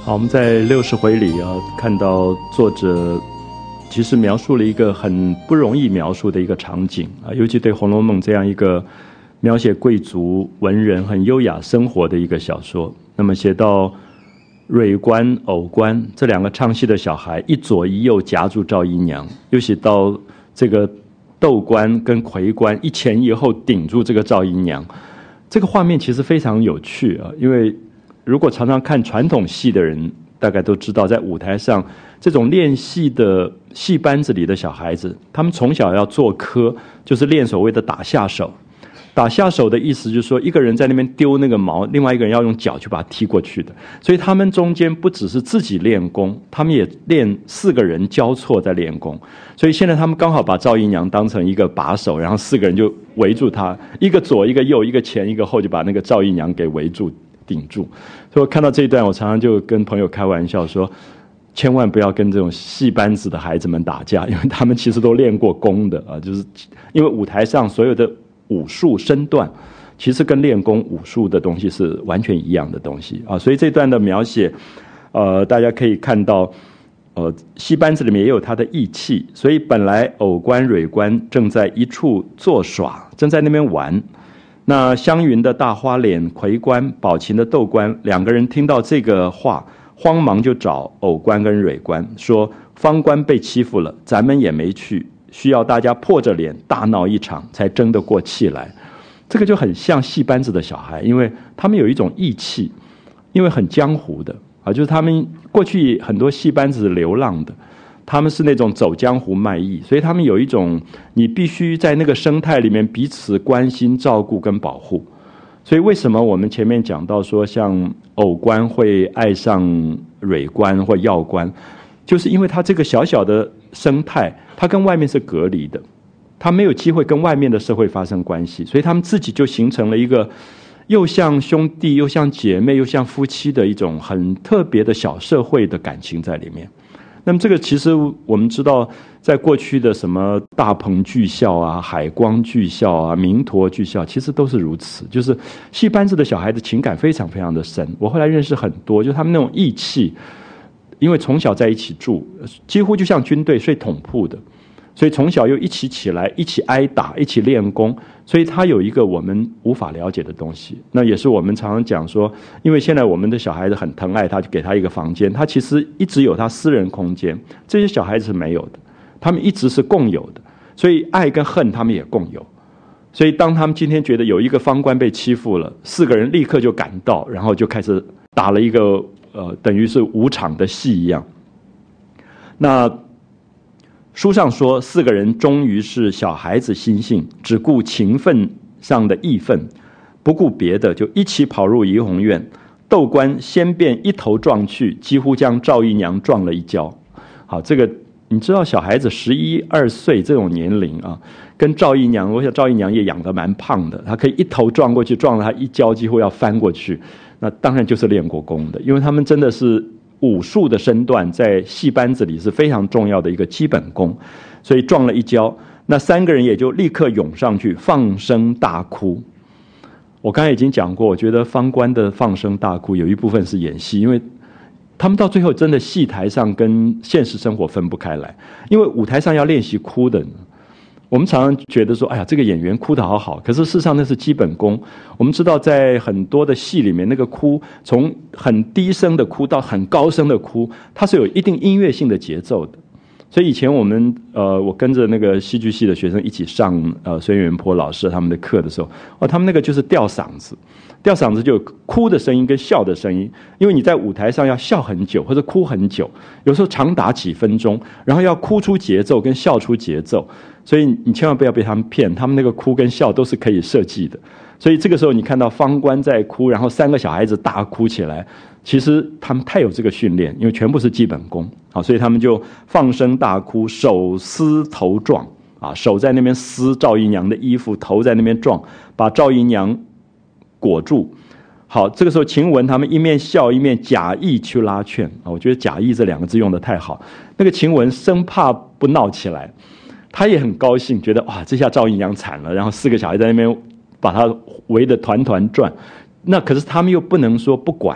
好，我们在60回里看到作者其实描述了一个很不容易描述的一个场景尤其对《红楼梦》这样一个描写贵族文人很优雅生活的一个小说。那么写到蕊官、藕官这两个唱戏的小孩一左一右夹住赵姨娘，又写到这个豆官跟葵官一前一后顶住这个赵姨娘，这个画面其实非常有趣因为如果常常看传统戏的人大概都知道，在舞台上这种练戏的戏班子里的小孩子，他们从小要做科，就是练所谓的打下手。打下手的意思就是说，一个人在那边丢那个矛，另外一个人要用脚去把它踢过去的。所以他们中间不只是自己练功，他们也练4个人交错在练功。所以现在他们刚好把赵姨娘当成一个把手，然后4个人就围住她，一个左一个右，一个前一个后，就把那个赵姨娘给围住顶住。所以我看到这一段，我常常就跟朋友开玩笑说，千万不要跟这种戏班子的孩子们打架，因为他们其实都练过功的就是因为舞台上所有的武术身段其实跟练功武术的东西是完全一样的东西所以这段的描写大家可以看到戏班子里面也有他的义气。所以本来藕官蕊官正在一处作耍，正在那边玩，那湘云的大花脸葵官、宝琴的豆官2个人听到这个话，慌忙就找藕官跟蕊官说，方官被欺负了，咱们也没去，需要大家破着脸大闹一场才争得过气来。这个就很像戏班子的小孩，因为他们有一种义气，因为很江湖的就是他们过去很多戏班子流浪的，他们是那种走江湖卖艺，所以他们有一种你必须在那个生态里面彼此关心照顾跟保护。所以为什么我们前面讲到说像藕官会爱上蕊官或药官，就是因为他这个小小的生态他跟外面是隔离的，他没有机会跟外面的社会发生关系，所以他们自己就形成了一个又像兄弟又像姐妹又像夫妻的一种很特别的小社会的感情在里面。那么这个其实我们知道，在过去的什么大鹏剧校海光剧校明陀剧校其实都是如此，就是戏班子的小孩子情感非常非常的深。我后来认识很多，就是他们那种义气，因为从小在一起住，几乎就像军队睡统铺的，所以从小又一起起来，一起挨打，一起练功，所以他有一个我们无法了解的东西。那也是我们常常讲说，因为现在我们的小孩子很疼爱他，就给他一个房间，他其实一直有他私人空间，这些小孩子是没有的，他们一直是共有的，所以爱跟恨他们也共有。所以当他们今天觉得有一个方官被欺负了，4个人立刻就赶到，然后就开始打了一个等于是5场的戏一样。那书上说4个人终于是小孩子心性，只顾情分上的义愤，不顾别的，就一起跑入怡红院。豆官先便一头撞去，几乎将赵姨娘撞了一跤。好，这个你知道小孩子11、12岁这种年龄跟赵姨娘，我想赵姨娘也养得蛮胖的，她可以一头撞过去，撞了她一跤，几乎要翻过去。那当然就是练过功的，因为他们真的是武术的身段在戏班子里是非常重要的一个基本功，所以撞了一跤，那3个人也就立刻涌上去放声大哭。我刚才已经讲过，我觉得方官的放声大哭有一部分是演戏，因为他们到最后真的戏台上跟现实生活分不开来，因为舞台上要练习哭的。我们常常觉得说，哎呀，这个演员哭得好好，可是事实上那是基本功。我们知道在很多的戏里面，那个哭从很低声的哭到很高声的哭，它是有一定音乐性的节奏的。所以以前我跟着那个戏剧系的学生一起上孙元坡老师他们的课的时候，他们那个就是吊嗓子，吊嗓子就有哭的声音跟笑的声音，因为你在舞台上要笑很久或者哭很久，有时候长达几分钟，然后要哭出节奏跟笑出节奏，所以你千万不要被他们骗，他们那个哭跟笑都是可以设计的。所以这个时候你看到方官在哭，然后3个小孩子大哭起来，其实他们太有这个训练，因为全部是基本功。好，所以他们就放声大哭，手撕头撞手在那边撕赵姨娘的衣服，头在那边撞，把赵姨娘裹住。好，这个时候晴雯他们一面笑一面假意去拉劝我觉得假意这2个字用得太好。那个晴雯生怕不闹起来，她也很高兴，觉得哇，这下赵姨娘惨了，然后4个小孩在那边把她围得团团转。那可是他们又不能说不管，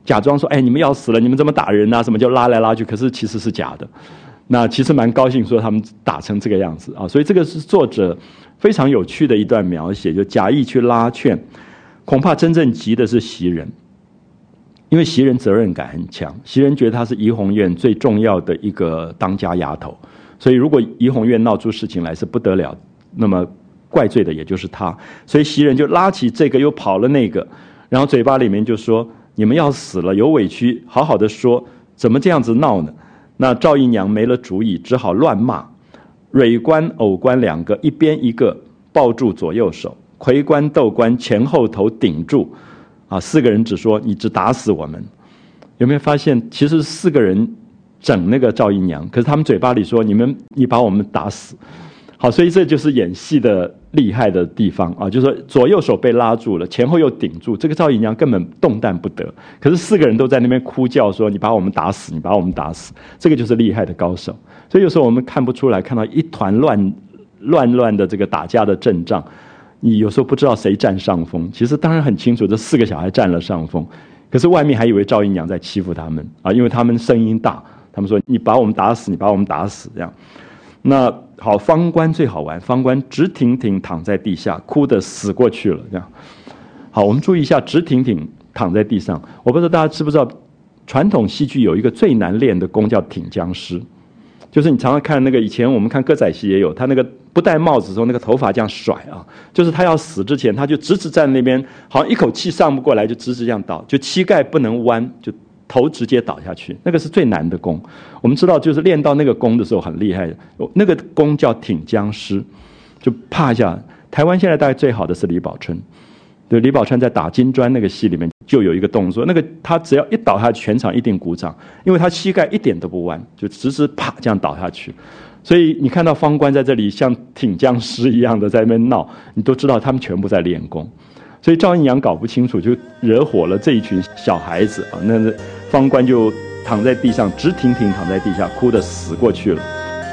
假装说，哎，你们要死了，你们怎么打人啊？什么就拉来拉去，可是其实是假的。那其实蛮高兴说他们打成这个样子啊，所以这个是作者非常有趣的一段描写，就假意去拉劝，恐怕真正急的是袭人，因为袭人责任感很强，袭人觉得她是怡红院最重要的一个当家丫头，所以如果怡红院闹出事情来是不得了，那么怪罪的也就是她，所以袭人就拉起这个又跑了那个，然后嘴巴里面就说你们要死了，有委屈好好的说，怎么这样子闹呢？那赵姨娘没了主意，只好乱骂。蕊官、藕官两个一边一个抱住左右手，魁官、窦官前后头顶住，啊，4个人只说你只打死我们。有没有发现，其实4个人整那个赵姨娘，可是他们嘴巴里说你把我们打死。好，所以这就是演戏的厉害的地方啊，就是说左右手被拉住了，前后又顶住，这个赵姨娘根本动弹不得。可是4个人都在那边哭叫说：“你把我们打死，你把我们打死。”这个就是厉害的高手。所以有时候我们看不出来，看到一团乱的这个打架的阵仗，你有时候不知道谁占上风。其实当然很清楚，这4个小孩占了上风，可是外面还以为赵姨娘在欺负他们啊，因为他们声音大，他们说：“你把我们打死，你把我们打死。”这样。那好，方官最好玩，方官直挺挺躺在地下，哭得死过去了。这样，好，我们注意一下，直挺挺躺在地上。我不知道大家知不知道，传统戏剧有一个最难练的功叫挺僵尸，就是你常常看那个以前我们看歌仔戏也有，他那个不戴帽子的时候，那个头发这样甩啊，就是他要死之前，他就直站那边，好像一口气上不过来，就直这样倒，就膝盖不能弯，就头直接倒下去，那个是最难的功。我们知道，就是练到那个功的时候很厉害的，那个功叫挺僵尸，就啪一下。台湾现在大概最好的是李宝春，对，李宝春在打金砖那个戏里面就有一个动作，那个他只要一倒下去，全场一定鼓掌，因为他膝盖一点都不弯，就直啪这样倒下去。所以你看到方官在这里像挺僵尸一样的在那边闹，你都知道他们全部在练功。所以赵姨娘搞不清楚，就惹火了这一群小孩子啊。那方官就躺在地上，直挺挺躺在地下，哭得死过去了。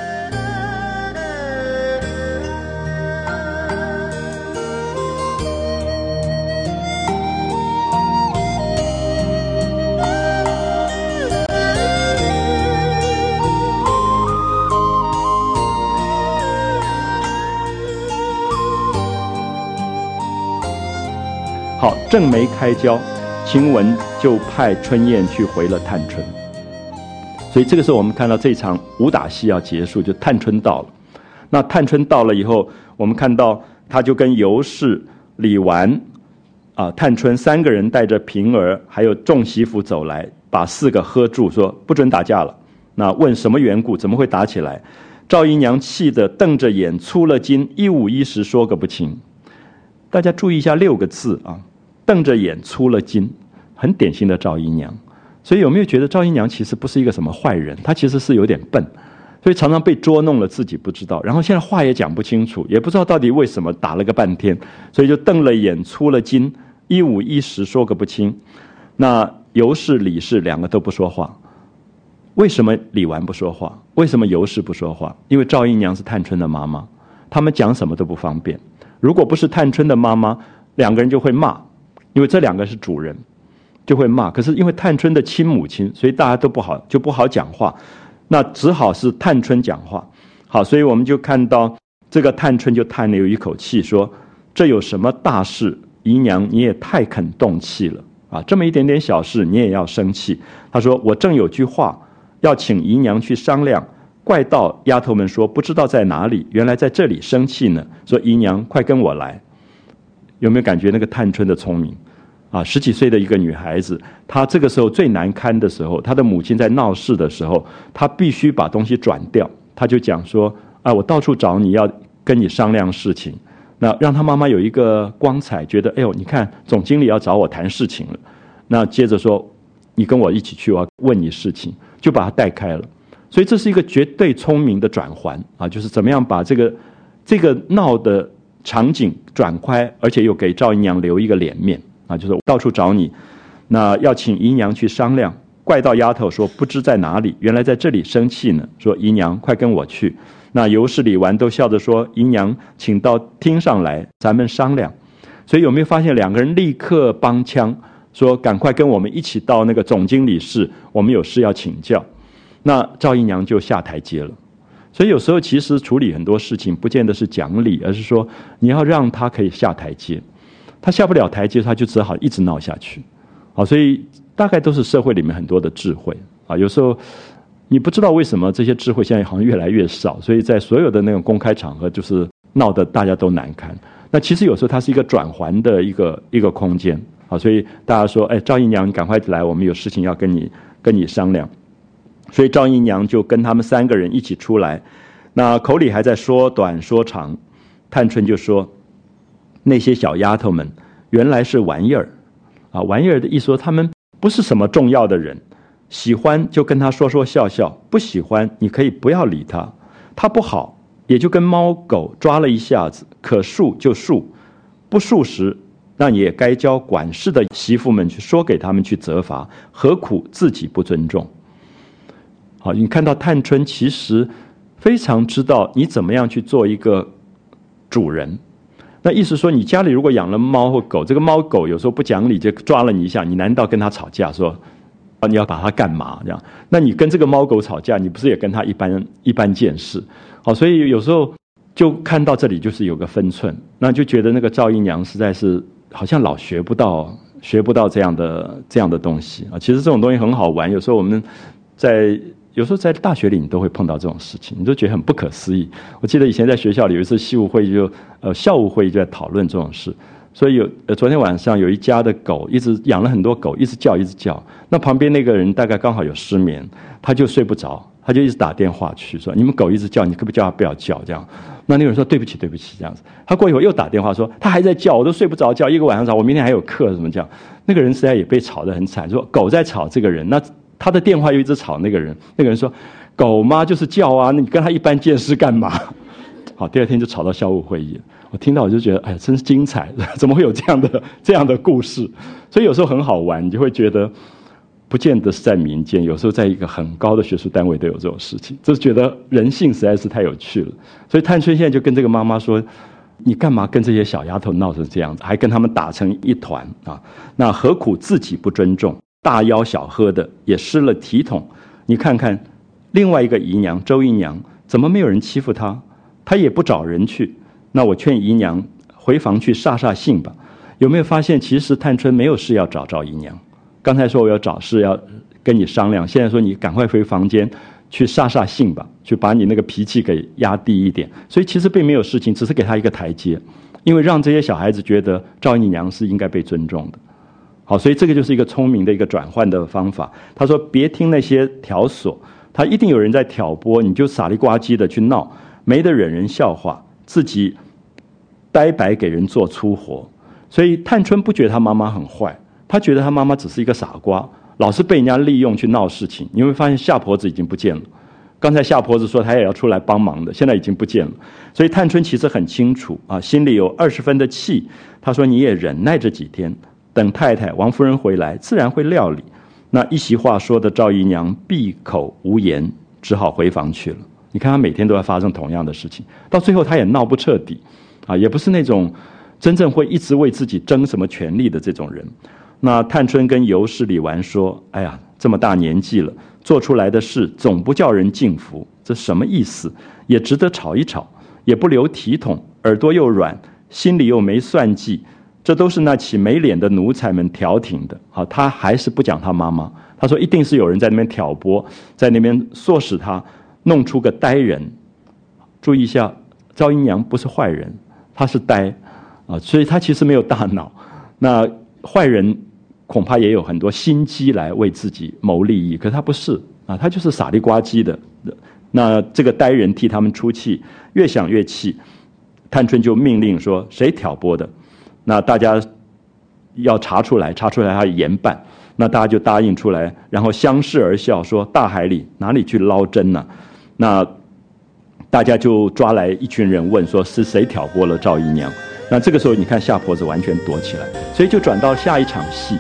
好，正没开交，晴雯就派春燕去回了探春。所以这个时候我们看到这场武打戏要结束，就探春到了。那探春到了以后，我们看到他就跟尤氏、李纨、探春3个人带着平儿还有众媳妇走来，把4个喝住，说不准打架了。那问什么缘故，怎么会打起来？赵姨娘气得瞪着眼，粗了筋，一五一十说个不清。大家注意一下6个字啊。瞪着眼，粗了筋，很典型的赵姨娘。所以有没有觉得赵姨娘其实不是一个什么坏人，她其实是有点笨，所以常常被捉弄了，自己不知道，然后现在话也讲不清楚，也不知道到底为什么，打了个半天，所以就瞪了眼，粗了筋，一五一十说个不清。那尤氏、李氏2个都不说话。为什么李纨不说话？为什么尤氏不说话？因为赵姨娘是探春的妈妈，他们讲什么都不方便。如果不是探春的妈妈，2个人就会骂，因为这2个是主人，就会骂。可是因为探春的亲母亲，所以大家都不好讲话，那只好是探春讲话。好，所以我们就看到这个探春就叹了有一口气，说：“这有什么大事？姨娘你也太肯动气了啊！这么一点点小事你也要生气。”她说：“我正有句话要请姨娘去商量，怪到丫头们说不知道在哪里，原来在这里生气呢。说姨娘快跟我来。”有没有感觉那个探春的聪明啊？10几岁的一个女孩子，她这个时候最难堪的时候，她的母亲在闹事的时候，她必须把东西转掉。她就讲说：“我到处找你，要跟你商量事情。”那让她妈妈有一个光彩，觉得哎呦，你看总经理要找我谈事情了。那接着说：“你跟我一起去，我要问你事情。”就把她带开了。所以这是一个绝对聪明的转环啊，就是怎么样把这个闹的场景转开，而且又给赵姨娘留一个脸面啊，就是到处找你，那要请姨娘去商量。怪到丫头说不知在哪里，原来在这里生气呢。说姨娘快跟我去。那尤氏、李纨都笑着说：“姨娘请到厅上来，咱们商量。”所以有没有发现2个人立刻帮腔， 说赶快跟我们一起到那个总经理室，我们有事要请教。那赵姨娘就下台阶了。所以有时候其实处理很多事情不见得是讲理，而是说你要让他可以下台阶，他下不了台阶，他就只好一直闹下去。好，所以大概都是社会里面很多的智慧啊。有时候你不知道为什么这些智慧现在好像越来越少，所以在所有的那种公开场合就是闹得大家都难堪。那其实有时候它是一个转圜的一个空间啊，所以大家说，哎，赵姨娘你赶快来，我们有事情要跟你商量。所以赵姨娘就跟他们3个人一起出来，那口里还在说短说长。探春就说，那些小丫头们原来是玩意儿啊，玩意儿的意思说他们不是什么重要的人，喜欢就跟他说说笑笑，不喜欢你可以不要理他，他不好也就跟猫狗抓了一下子，可恕就恕，不恕时那也该教管事的媳妇们去说给他们去责罚，何苦自己不尊重。好，你看到探春其实非常知道你怎么样去做一个主人。那意思说，你家里如果养了猫或狗，这个猫狗有时候不讲理就抓了你一下，你难道跟他吵架说你要把它干嘛？这样，那你跟这个猫狗吵架，你不是也跟他一般见识？好，所以有时候就看到这里就是有个分寸，那就觉得那个赵姨娘实在是好像老学不到这样的东西啊。其实这种东西很好玩，有时候我们有时候在大学里你都会碰到这种事情，你都觉得很不可思议。我记得以前在学校里有一次校务会议就在讨论这种事，所以昨天晚上有一家的狗一直养了很多狗，一直叫，那旁边那个人大概刚好有失眠，他就睡不着，他就一直打电话去说，你们狗一直叫，你可不可以叫他不要叫这样。那个人说对不起这样子。他过一会儿又打电话说他还在叫，我都睡不着觉，一个晚上吵，我明天还有课怎么讲。那个人实在也被吵得很惨，说狗在吵这个人，那他的电话又一直吵那个人，那个人说狗嘛就是叫啊，那你跟他一般见识干嘛？好，第二天就吵到校务会议，我听到我就觉得哎呀真是精彩，怎么会有这样的故事？所以有时候很好玩，你就会觉得不见得是在民间，有时候在一个很高的学术单位都有这种事情，就是觉得人性实在是太有趣了。所以探春现在就跟这个妈妈说，你干嘛跟这些小丫头闹成这样子，还跟他们打成一团啊？那何苦自己不尊重，大吆小喝的也失了体统。你看看另外一个姨娘周姨娘，怎么没有人欺负她？她也不找人去。那我劝姨娘回房去煞兴吧。有没有发现其实探春没有事要找赵姨娘？刚才说我有找事要跟你商量，现在说你赶快回房间去煞兴吧，去把你那个脾气给压低一点。所以其实并没有事情，只是给她一个台阶，因为让这些小孩子觉得赵姨娘是应该被尊重的。好，所以这个就是一个聪明的一个转换的方法。他说别听那些挑唆，他一定有人在挑拨，你就傻里呱唧的去闹，没得惹人笑话，自己呆白给人做粗活。所以探春不觉得她妈妈很坏，她觉得她妈妈只是一个傻瓜，老是被人家利用去闹事情。你会发现夏婆子已经不见了，刚才夏婆子说她也要出来帮忙的，现在已经不见了。所以探春其实很清楚啊，心里有20分的气。她说你也忍耐这几天，等太太王夫人回来自然会料理。那一席话说的赵姨娘闭口无言，只好回房去了。你看她每天都在发生同样的事情，到最后她也闹不彻底啊，也不是那种真正会一直为自己争什么权利的这种人。那探春跟尤氏李纨说，哎呀这么大年纪了，做出来的事总不叫人敬服，这什么意思？也值得吵一吵，也不留体统，耳朵又软，心里又没算计，这都是那起没脸的奴才们调停的。好，他还是不讲他妈妈，他说一定是有人在那边挑拨，在那边唆使他弄出个呆人。注意一下，赵姨娘不是坏人，她是呆啊，所以她其实没有大脑。那坏人恐怕也有很多心机来为自己谋利益，可是她不是啊，她就是傻里呱唧的。那这个呆人替他们出气，越想越气，探春就命令说谁挑拨的，那大家要查出来他严办。那大家就答应出来，然后相视而笑，说大海里哪里去捞针呢？那大家就抓来一群人问说是谁挑拨了赵姨娘。那这个时候你看夏婆子完全躲起来，所以就转到下一场戏。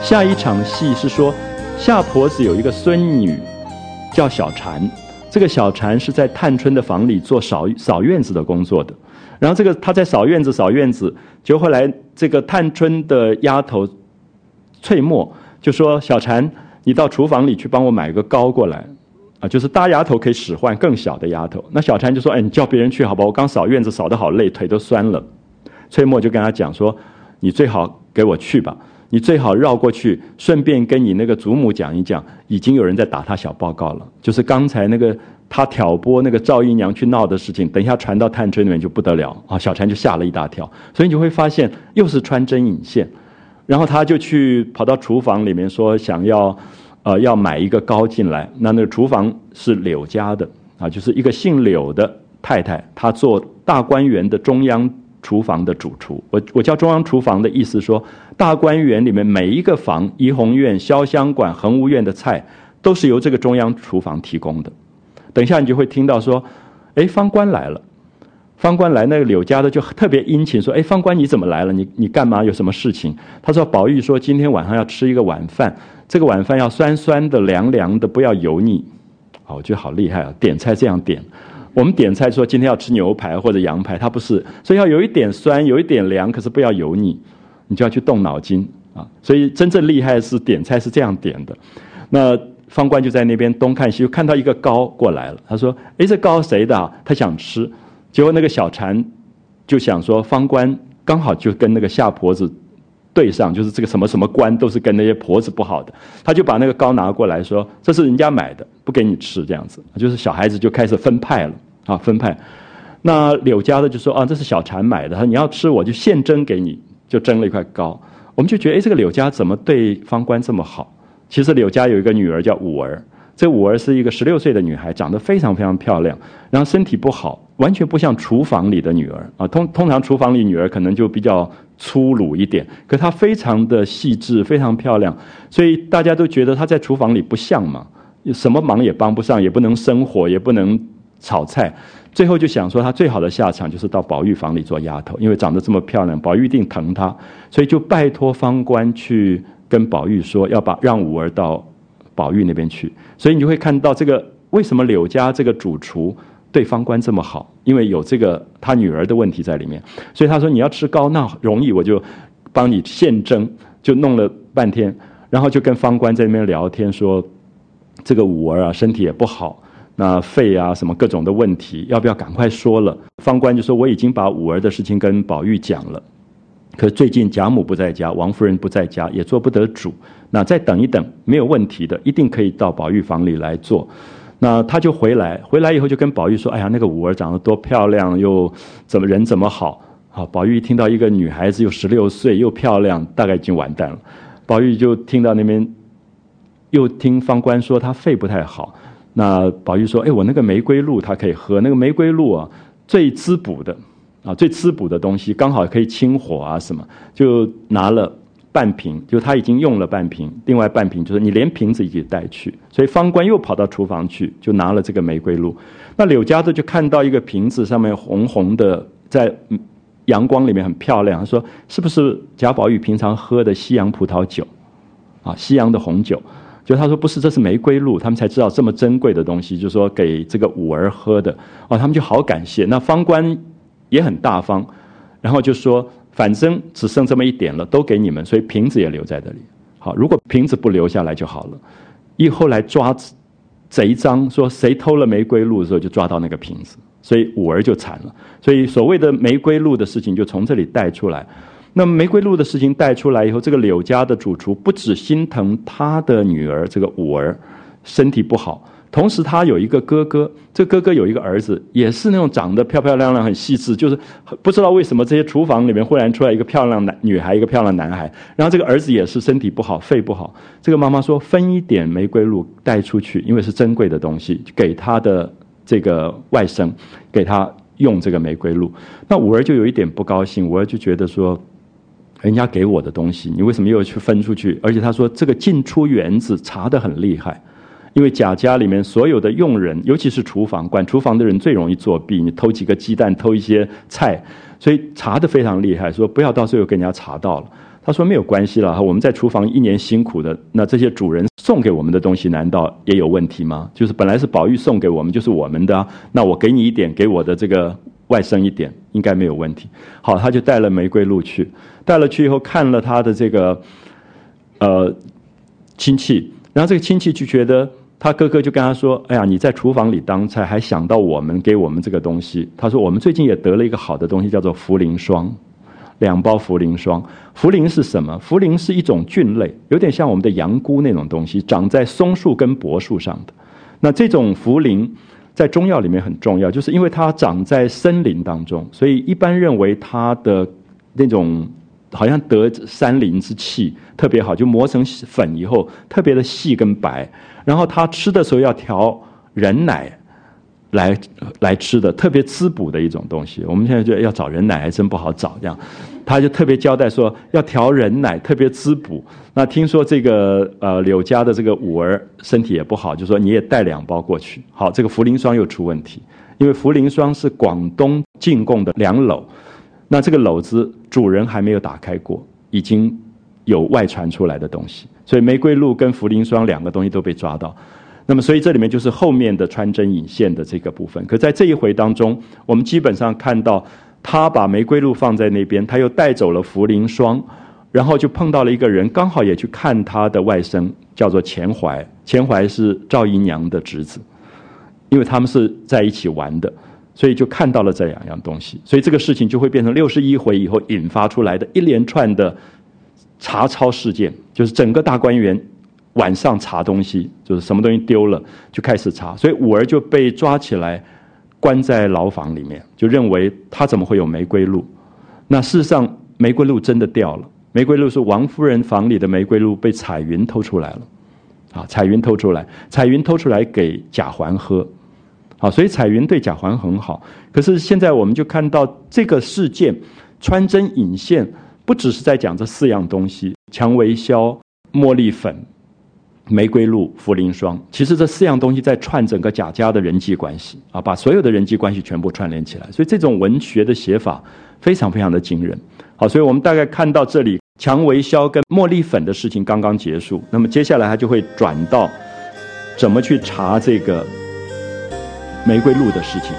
下一场戏是说，夏婆子有一个孙女叫小婵，这个小婵是在探春的房里做扫院子的工作的。然后她在扫院子，就后来这个探春的丫头翠墨就说：“小婵，你到厨房里去帮我买个糕过来。”就是大丫头可以使唤更小的丫头。那小婵就说：“你叫别人去好吧，我刚扫院子扫得好累，腿都酸了。”翠墨就跟她讲说：“你最好给我去吧，你最好绕过去，顺便跟你那个祖母讲一讲，已经有人在打她小报告了，就是刚才那个她挑拨那个赵姨娘去闹的事情，等一下传到探春那边就不得了啊！”小婵就吓了一大跳，所以你就会发现又是穿针引线，然后她就跑到厨房里面说想要买一个糕进来。那个厨房是柳家的就是一个姓柳的太太，她做大观园的中央厨房的主厨。我叫中央厨房的意思说，大观园里面每一个房，怡红院、潇湘馆、恒芜院的菜都是由这个中央厨房提供的。等一下你就会听到说，方官来了。方官来，那个柳家的就特别殷勤说：“方官你怎么来了？你干嘛？有什么事情？”他说：“宝玉说今天晚上要吃一个晚饭，这个晚饭要酸酸的、凉凉的，不要油腻。”我觉得好厉害啊！点菜这样点，我们点菜说今天要吃牛排或者羊排，他不是，所以要有一点酸，有一点凉，可是不要油腻，你就要去动脑筋啊！所以真正厉害是点菜是这样点的。那方官就在那边东看西，看到一个糕过来了，他说：“这糕谁的啊？”他想吃。结果那个小婵就想说，方官刚好就跟那个夏婆子对上，就是这个什么什么官都是跟那些婆子不好的，他就把那个糕拿过来说：“这是人家买的，不给你吃。”这样子，就是小孩子就开始分派了分派。那柳家的就说：“这是小婵买的，他说你要吃我就现蒸给你，就蒸了一块糕。”我们就觉得，这个柳家怎么对方官这么好？其实柳家有一个女儿叫五儿。这五儿是一个16岁的女孩，长得非常非常漂亮，然后身体不好，完全不像厨房里的女儿通常厨房里女儿可能就比较粗鲁一点，可她非常的细致，非常漂亮，所以大家都觉得她在厨房里不像嘛，什么忙也帮不上，也不能生火，也不能炒菜，最后就想说她最好的下场就是到宝玉房里做丫头，因为长得这么漂亮，宝玉一定疼她，所以就拜托方官去跟宝玉说要让五儿到宝玉那边去。所以你就会看到这个为什么柳家这个主厨对方官这么好，因为有这个他女儿的问题在里面。所以他说你要吃糕那容易，我就帮你现蒸，就弄了半天，然后就跟方官在那边聊天说，这个五儿身体也不好，那肺什么各种的问题，要不要赶快说了？方官就说我已经把五儿的事情跟宝玉讲了，可是最近贾母不在家，王夫人不在家，也做不得主，那再等一等没有问题的，一定可以到宝玉房里来做。那他就回来以后就跟宝玉说，那个五儿长得多漂亮，又人怎么好。宝玉一听到一个女孩子又16岁又漂亮，大概已经完蛋了。宝玉就听到那边又听方官说他肺不太好，那宝玉说我那个玫瑰露他可以喝，那个玫瑰露最滋补的最滋补的东西，刚好可以清火什么，就拿了半瓶，就他已经用了半瓶，另外半瓶就是你连瓶子一起带去，所以方官又跑到厨房去，就拿了这个玫瑰露。那柳家的就看到一个瓶子上面红红的，在阳光里面很漂亮，他说是不是贾宝玉平常喝的西洋葡萄酒西洋的红酒？就他说不是，这是玫瑰露，他们才知道这么珍贵的东西，就说给这个五儿喝的他们就好感谢。那方官也很大方，然后就说反正只剩这么一点了，都给你们，所以瓶子也留在这里。好，如果瓶子不留下来就好了。后来抓贼赃，说谁偷了玫瑰露的时候就抓到那个瓶子，所以五儿就惨了。所以所谓的玫瑰露的事情就从这里带出来。那么玫瑰露的事情带出来以后，这个柳家的主厨不只心疼他的女儿这个五儿身体不好，同时他有一个哥哥，这哥哥有一个儿子，也是那种长得漂漂亮亮很细致，就是不知道为什么这些厨房里面忽然出来一个漂亮女孩，一个漂亮男孩，然后这个儿子也是身体不好，肺不好。这个妈妈说分一点玫瑰露带出去，因为是珍贵的东西，给他的这个外甥，给他用这个玫瑰露。那五儿就有一点不高兴，五儿就觉得说人家给我的东西你为什么又去分出去？而且他说这个进出园子查得很厉害，因为贾家里面所有的佣人，尤其是厨房管厨房的人最容易作弊，你偷几个鸡蛋，偷一些菜，所以查得非常厉害，说不要到时候给人家查到了。 他说没有关系了，我们在厨房1年辛苦的，那这些主人送给我们的东西难道也有问题吗？就是本来是宝玉送给我们就是我们的啊，那我给你一点，给我的这个外甥一点，应该没有问题。好，他就带了玫瑰露去，带了去以后看了他的这个亲戚，然后这个亲戚就觉得他哥哥就跟他说，哎呀，你在厨房里当差还想到我们，给我们这个东西。他说我们最近也得了一个好的东西，叫做茯苓霜，2包茯苓霜。茯苓是什么？茯苓是一种菌类，有点像我们的羊菇那种东西，长在松树跟柏树上的。那这种茯苓在中药里面很重要，就是因为它长在森林当中，所以一般认为它的那种好像得山林之气特别好，就磨成粉以后特别的细跟白，然后它吃的时候要调人奶来吃的，特别滋补的一种东西。我们现在觉得要找人奶还真不好找，这样他就特别交代说要调人奶，特别滋补。那听说这个柳家的这个五儿身体也不好，就说你也带2包过去。好，这个茯苓霜又出问题，因为茯苓霜是广东进贡的2篓，那这个篓子主人还没有打开过，已经有外传出来的东西，所以玫瑰露跟茯苓霜2个东西都被抓到。那么所以这里面就是后面的穿针引线的这个部分。可在这一回当中，我们基本上看到他把玫瑰露放在那边，他又带走了茯苓霜，然后就碰到了一个人，刚好也去看他的外甥，叫做钱怀。钱怀是赵姨娘的侄子，因为他们是在一起玩的，所以就看到了这2样东西。所以这个事情就会变成61回以后引发出来的一连串的查抄事件，就是整个大观园晚上查东西，就是什么东西丢了就开始查，所以五儿就被抓起来关在牢房里面，就认为他怎么会有玫瑰露。那事实上玫瑰露真的掉了，玫瑰露是王夫人房里的玫瑰露被彩云偷出来了啊，彩云偷出来给贾环喝。好，所以彩云对贾环很好。可是现在我们就看到这个事件穿针引线，不只是在讲这4样东西，蔷薇硝、茉莉粉、玫瑰露、茯苓霜，其实这4样东西在串整个贾家的人际关系啊，把所有的人际关系全部串联起来。所以这种文学的写法非常非常的惊人。好，所以我们大概看到这里蔷薇硝跟茉莉粉的事情刚刚结束，那么接下来他就会转到怎么去查这个玫瑰露的事情了。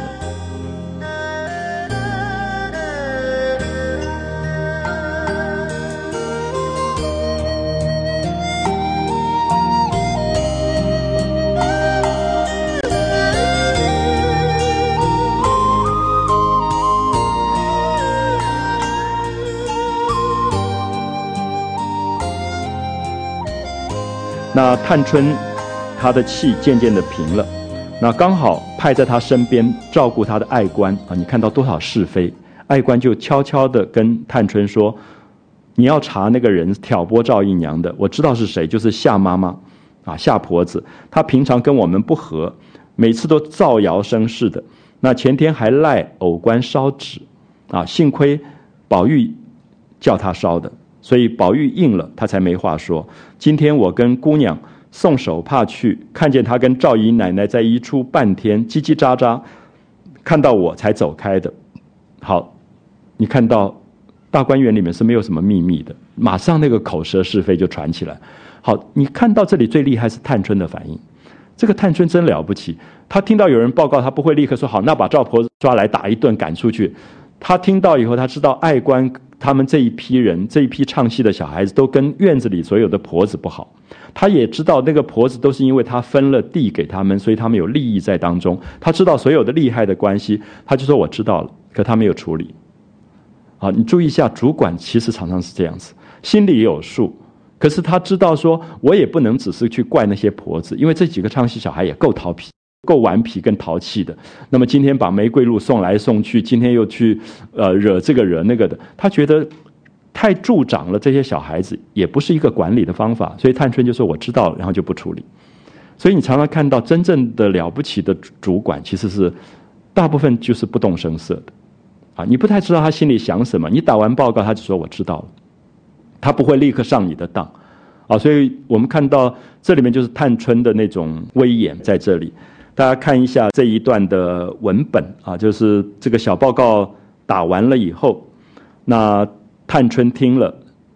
那探春她的气渐渐的平了，那刚好派在她身边照顾她的爱官啊，你看到多少是非，爱官就悄悄地跟探春说，你要查那个人挑拨赵姨娘的，我知道是谁，就是夏妈妈啊，夏婆子，她平常跟我们不和，每次都造谣生事的，那前天还赖偶官烧纸啊，幸亏宝玉叫她烧的，所以宝玉应了，他才没话说。今天我跟姑娘送手帕去，看见他跟赵姨奶奶在一处半天叽叽喳喳，看到我才走开的。好，你看到大观园里面是没有什么秘密的，马上那个口舌是非就传起来。好，你看到这里最厉害是探春的反应，这个探春真了不起，她听到有人报告，她不会立刻说好，那把赵婆子抓来打一顿赶出去。她听到以后，她知道爱官他们这一批人，这一批唱戏的小孩子都跟院子里所有的婆子不好，他也知道那个婆子都是因为他分了地给他们，所以他们有利益在当中，他知道所有的利害的关系，他就说我知道了，可他没有处理。好，你注意一下，主管其实常常是这样子，心里也有数，可是他知道说我也不能只是去怪那些婆子，因为这几个唱戏小孩也够淘皮，够顽皮跟淘气的，那么今天把玫瑰露送来送去，今天又去惹这个惹那个的，他觉得太助长了这些小孩子，也不是一个管理的方法，所以探春就说我知道了，然后就不处理。所以你常常看到真正的了不起的主管，其实是大部分就是不动声色的啊，你不太知道他心里想什么，你打完报告他就说我知道了，他不会立刻上你的当啊。所以我们看到这里面就是探春的那种威严在这里。大家看一下这一段的文本啊，就是这个小报告打完了以后，那探春听了，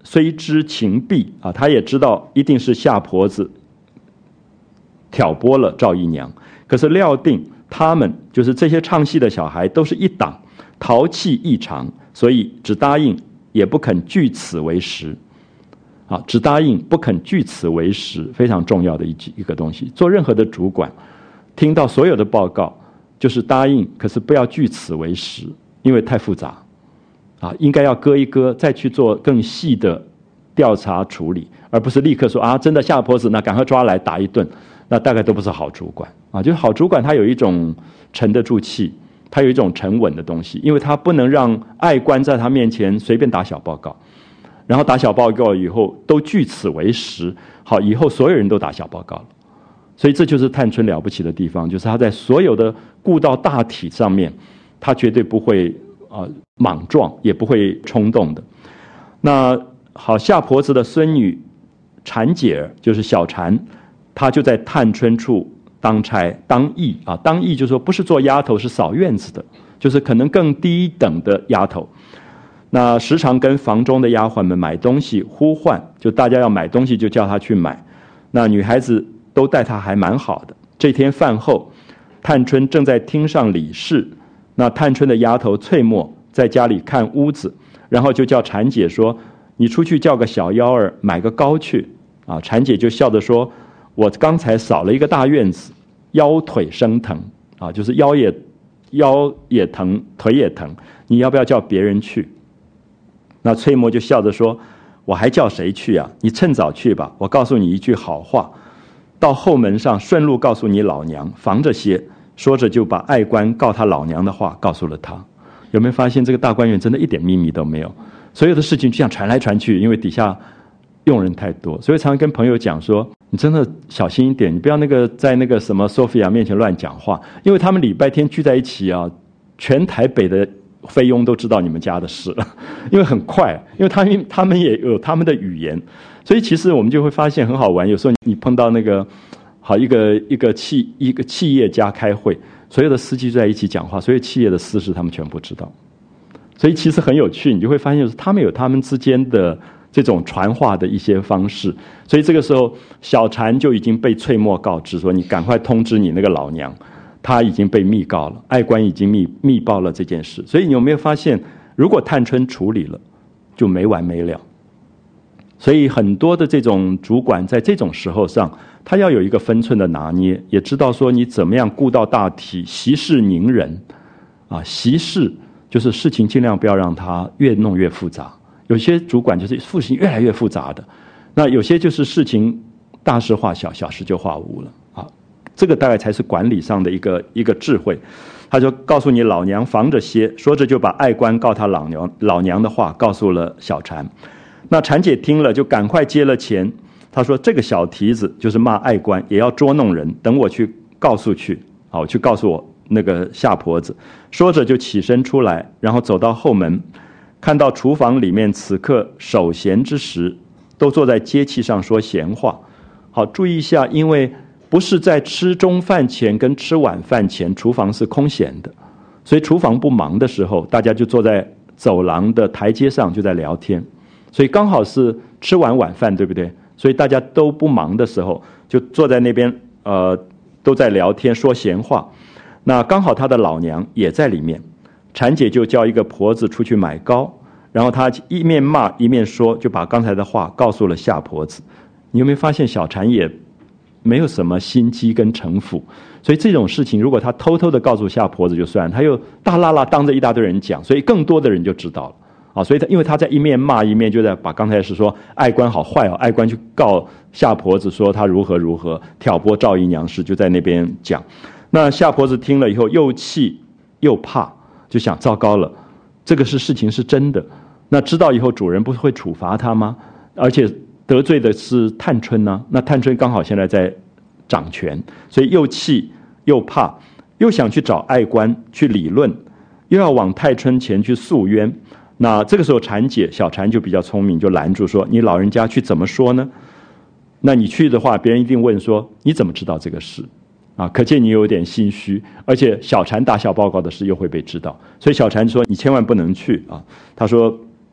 虽知情弊啊，他也知道一定是夏婆子挑拨了赵姨娘，可是料定他们就是这些唱戏的小孩都是一党，淘气异常，所以只答应也不肯据此为实。啊，只答应不肯据此为实，非常重要的一个东西。做任何的主管，听到所有的报告，就是答应，可是不要据此为实，因为太复杂。啊，应该要割一割，再去做更细的调查处理，而不是立刻说啊，真的夏婆子，那赶快抓来打一顿，那大概都不是好主管啊。就是好主管，他有一种沉得住气，他有一种沉稳的东西，因为他不能让爱官在他面前随便打小报告。然后打小报告以后都据此为实，好，以后所有人都打小报告了。所以这就是探春了不起的地方，就是他在所有的顾到大体上面，他绝对不会莽撞，也不会冲动的。那好，夏婆子的孙女婵姐儿就是小婵，她就在探春处当差当役啊，当役就是说不是做丫头，是扫院子的，就是可能更低等的丫头。那时常跟房中的丫鬟们买东西呼唤，就大家要买东西就叫她去买。那女孩子都待她还蛮好的。这天饭后，探春正在厅上理事，那探春的丫头翠墨在家里看屋子，然后就叫婵姐说：“你出去叫个小妖儿买个糕去。”啊，婵姐就笑着说：“我刚才扫了一个大院子，腰腿生疼啊，就是腰也疼，腿也疼，你要不要叫别人去？”那翠墨就笑着说：“我还叫谁去啊？你趁早去吧，我告诉你一句好话，到后门上顺路告诉你老娘，防着些。”说着就把爱官告他老娘的话告诉了他。有没有发现这个大观园真的一点秘密都没有？所有的事情就像传来传去，因为底下用人太多，所以常常跟朋友讲说，你真的小心一点，你不要在那个什么 Sophia 面前乱讲话，因为他们礼拜天聚在一起啊，全台北的菲佣都知道你们家的事了，因为很快，因为他们也有他们的语言，所以其实我们就会发现很好玩。有时候你碰到那个好一个企业家开会，所有的司机在一起讲话，所有企业的私事他们全部知道，所以其实很有趣，你就会发现他们有他们之间的这种传话的一些方式。所以这个时候小婵就已经被翠墨告知说，你赶快通知你那个老娘，他已经被密告了，爱官已经密报了这件事。所以你有没有发现，如果探春处理了，就没完没了。所以很多的这种主管在这种时候上，他要有一个分寸的拿捏，也知道说你怎么样顾到大体，息事宁人啊，息事就是事情尽量不要让它越弄越复杂。有些主管就是事情越来越复杂的，那有些就是事情大事化小，小事就化无了啊。这个大概才是管理上的一个智慧。他就告诉你老娘防着些，说着就把爱官告他老娘的话告诉了小婵。那婵姐听了就赶快接了钱，她说这个小蹄子就是骂爱官，也要捉弄人，等我去告诉去，我去告诉我那个夏婆子。说着就起身出来，然后走到后门，看到厨房里面此刻守闲之时，都坐在阶器上说闲话。好，注意一下，因为不是在吃中饭前跟吃晚饭前，厨房是空闲的，所以厨房不忙的时候，大家就坐在走廊的台阶上就在聊天。所以刚好是吃完晚饭，对不对？所以大家都不忙的时候，就坐在那边，都在聊天说闲话。那刚好他的老娘也在里面，婵姐就叫一个婆子出去买糕，然后她一面骂一面说，就把刚才的话告诉了夏婆子。你有没有发现小婵也没有什么心机跟城府？所以这种事情如果她偷偷的告诉夏婆子就算，她又大啦啦当着一大堆人讲，所以更多的人就知道了。所以因为他在一面骂一面就在把刚才是说爱官好坏爱官去告夏婆子说他如何如何挑拨赵姨娘事，就在那边讲。那夏婆子听了以后又气又怕，就想糟糕了，这个事情是真的，那知道以后主人不会处罚他吗？而且得罪的是探春呢，那探春刚好现在在掌权，所以又气又怕，又想去找爱官去理论，又要往探春前去诉冤。那这个时候小婵就比较聪明，就拦住说，你老人家去怎么说呢？那你去的话，别人一定问说，你怎么知道这个事啊？可见你有点心虚，而且小婵打小报告的事又会被知道，所以小婵说你千万不能去啊。他说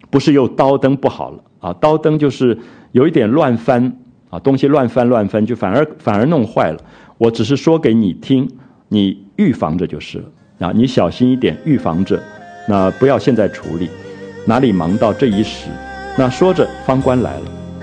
不是又刀灯不好了啊，刀灯就是有一点乱翻啊，东西乱翻就反而弄坏了。我只是说给你听，你预防着就是了啊，你小心一点，预防着，那不要现在处理，哪里忙到这一时。那说着，方官来了。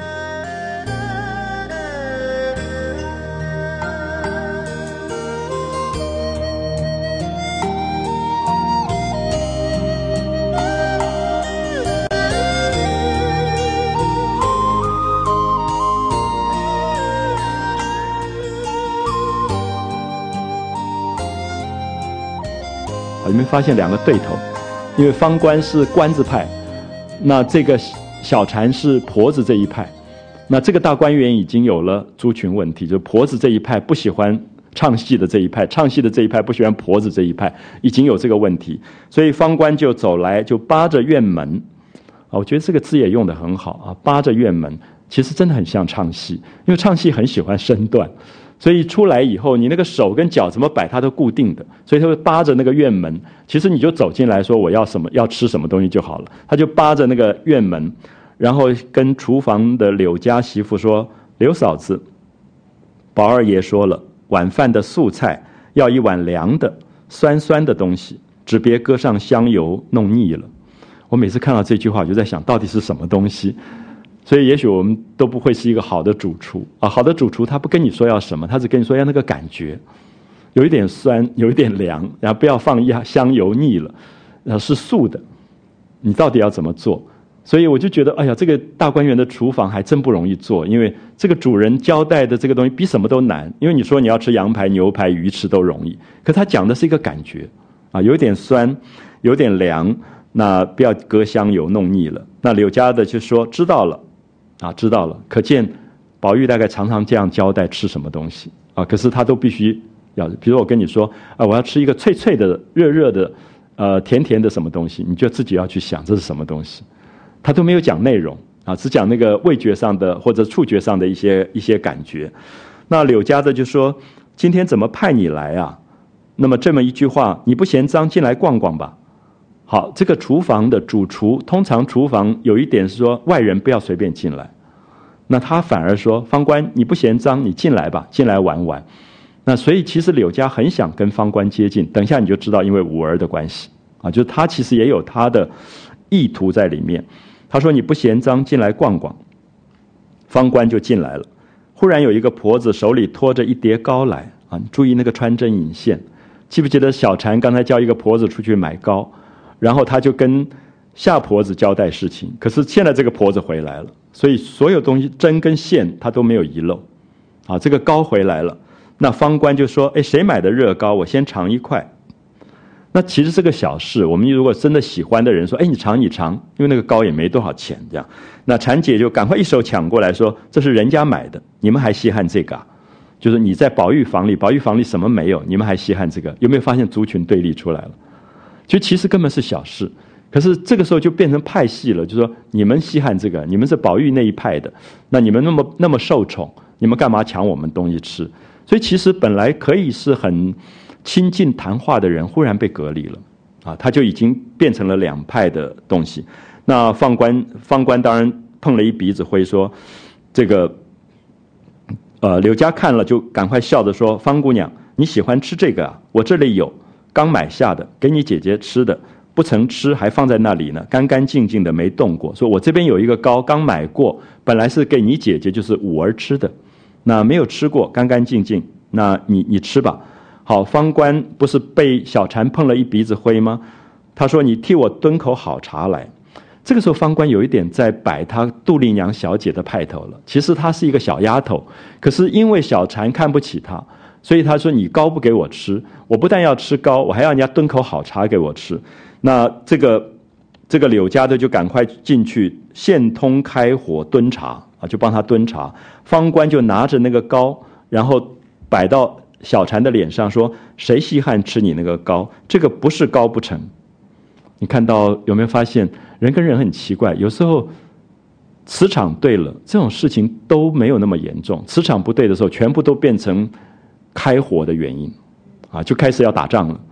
有没有发现两个对头？因为方官是官字派，那这个小禅是婆子这一派，那这个大观园已经有了族群问题，就婆子这一派不喜欢唱戏的这一派，唱戏的这一派不喜欢婆子这一派，已经有这个问题，所以方官就走来，就扒着院门啊，我觉得这个字也用得很好啊，扒着院门，其实真的很像唱戏，因为唱戏很喜欢身段。所以出来以后，你那个手跟脚怎么摆，它都固定的，所以他会扒着那个院门。其实你就走进来说我要什么，要吃什么东西就好了。他就扒着那个院门，然后跟厨房的柳家媳妇说：“柳嫂子，宝二爷说了，晚饭的素菜要一碗凉的、酸酸的东西，只别搁上香油，弄腻了。”我每次看到这句话，我就在想到底是什么东西。所以也许我们都不会是一个好的主厨啊，好的主厨他不跟你说要什么，他只跟你说要那个感觉，有一点酸，有一点凉，然后不要放香油腻了，然后是素的，你到底要怎么做？所以我就觉得，哎呀，这个大观园的厨房还真不容易做，因为这个主人交代的这个东西比什么都难。因为你说你要吃羊排、牛排、鱼翅都容易，可他讲的是一个感觉啊，有点酸，有点凉，那不要搁香油弄腻了。那柳家的就说知道了。啊，知道了，可见宝玉大概常常这样交代吃什么东西啊，可是他都必须要，比如我跟你说啊，我要吃一个脆脆的、热热的，甜甜的什么东西，你就自己要去想这是什么东西，他都没有讲内容啊，只讲那个味觉上的或者触觉上的一些感觉。那柳家的就说今天怎么派你来啊？那么这么一句话，你不嫌脏，进来逛逛吧。好，这个厨房的主厨，通常厨房有一点是说外人不要随便进来，那他反而说方官你不嫌脏，你进来吧，进来玩玩。那所以其实柳家很想跟方官接近，等一下你就知道，因为五儿的关系啊，就是他其实也有他的意图在里面。他说你不嫌脏，进来逛逛。方官就进来了，忽然有一个婆子手里拖着一碟糕来啊，你注意那个穿针引线，记不记得小禅刚才叫一个婆子出去买糕？然后他就跟夏婆子交代事情，可是现在这个婆子回来了，所以所有东西针跟线他都没有遗漏啊。这个糕回来了，那方官就说：“哎，谁买的热糕？我先尝一块。”那其实是个小事，我们如果真的喜欢的人说：“哎，你尝一尝，因为那个糕也没多少钱。”这样，那婵姐就赶快一手抢过来说：“这是人家买的，你们还稀罕这个啊？就是你在宝玉房里，宝玉房里什么没有，你们还稀罕这个？有没有发现族群对立出来了？”就其实根本是小事，可是这个时候就变成派系了，就是说你们稀罕这个，你们是宝玉那一派的，那你们那么受宠，你们干嘛抢我们东西吃？所以其实本来可以是很亲近谈话的人，忽然被隔离了啊，他就已经变成了两派的东西。那方官当然碰了一鼻子灰，说这个柳家看了就赶快笑着说：“方姑娘，你喜欢吃这个啊？我这里有。”刚买下的，给你姐姐吃的，不曾吃还放在那里呢，干干净净的没动过。说我这边有一个糕，刚买过，本来是给你姐姐，就是五儿吃的，那没有吃过，干干净净，那你吃吧。好，方官不是被小禅碰了一鼻子灰吗？他说你替我炖口好茶来。这个时候方官有一点在摆他杜丽娘小姐的派头了，其实她是一个小丫头，可是因为小禅看不起她，所以他说你糕不给我吃，我不但要吃糕，我还要人家炖口好茶给我吃。那这个柳家的就赶快进去现通开火炖茶啊，就帮他炖茶。方官就拿着那个糕，然后摆到小禅的脸上说：“谁稀罕吃你那个糕？这个不是糕不成。”你看到有没有发现，人跟人很奇怪，有时候磁场对了，这种事情都没有那么严重；磁场不对的时候，全部都变成开火的原因啊，就开始要打仗了。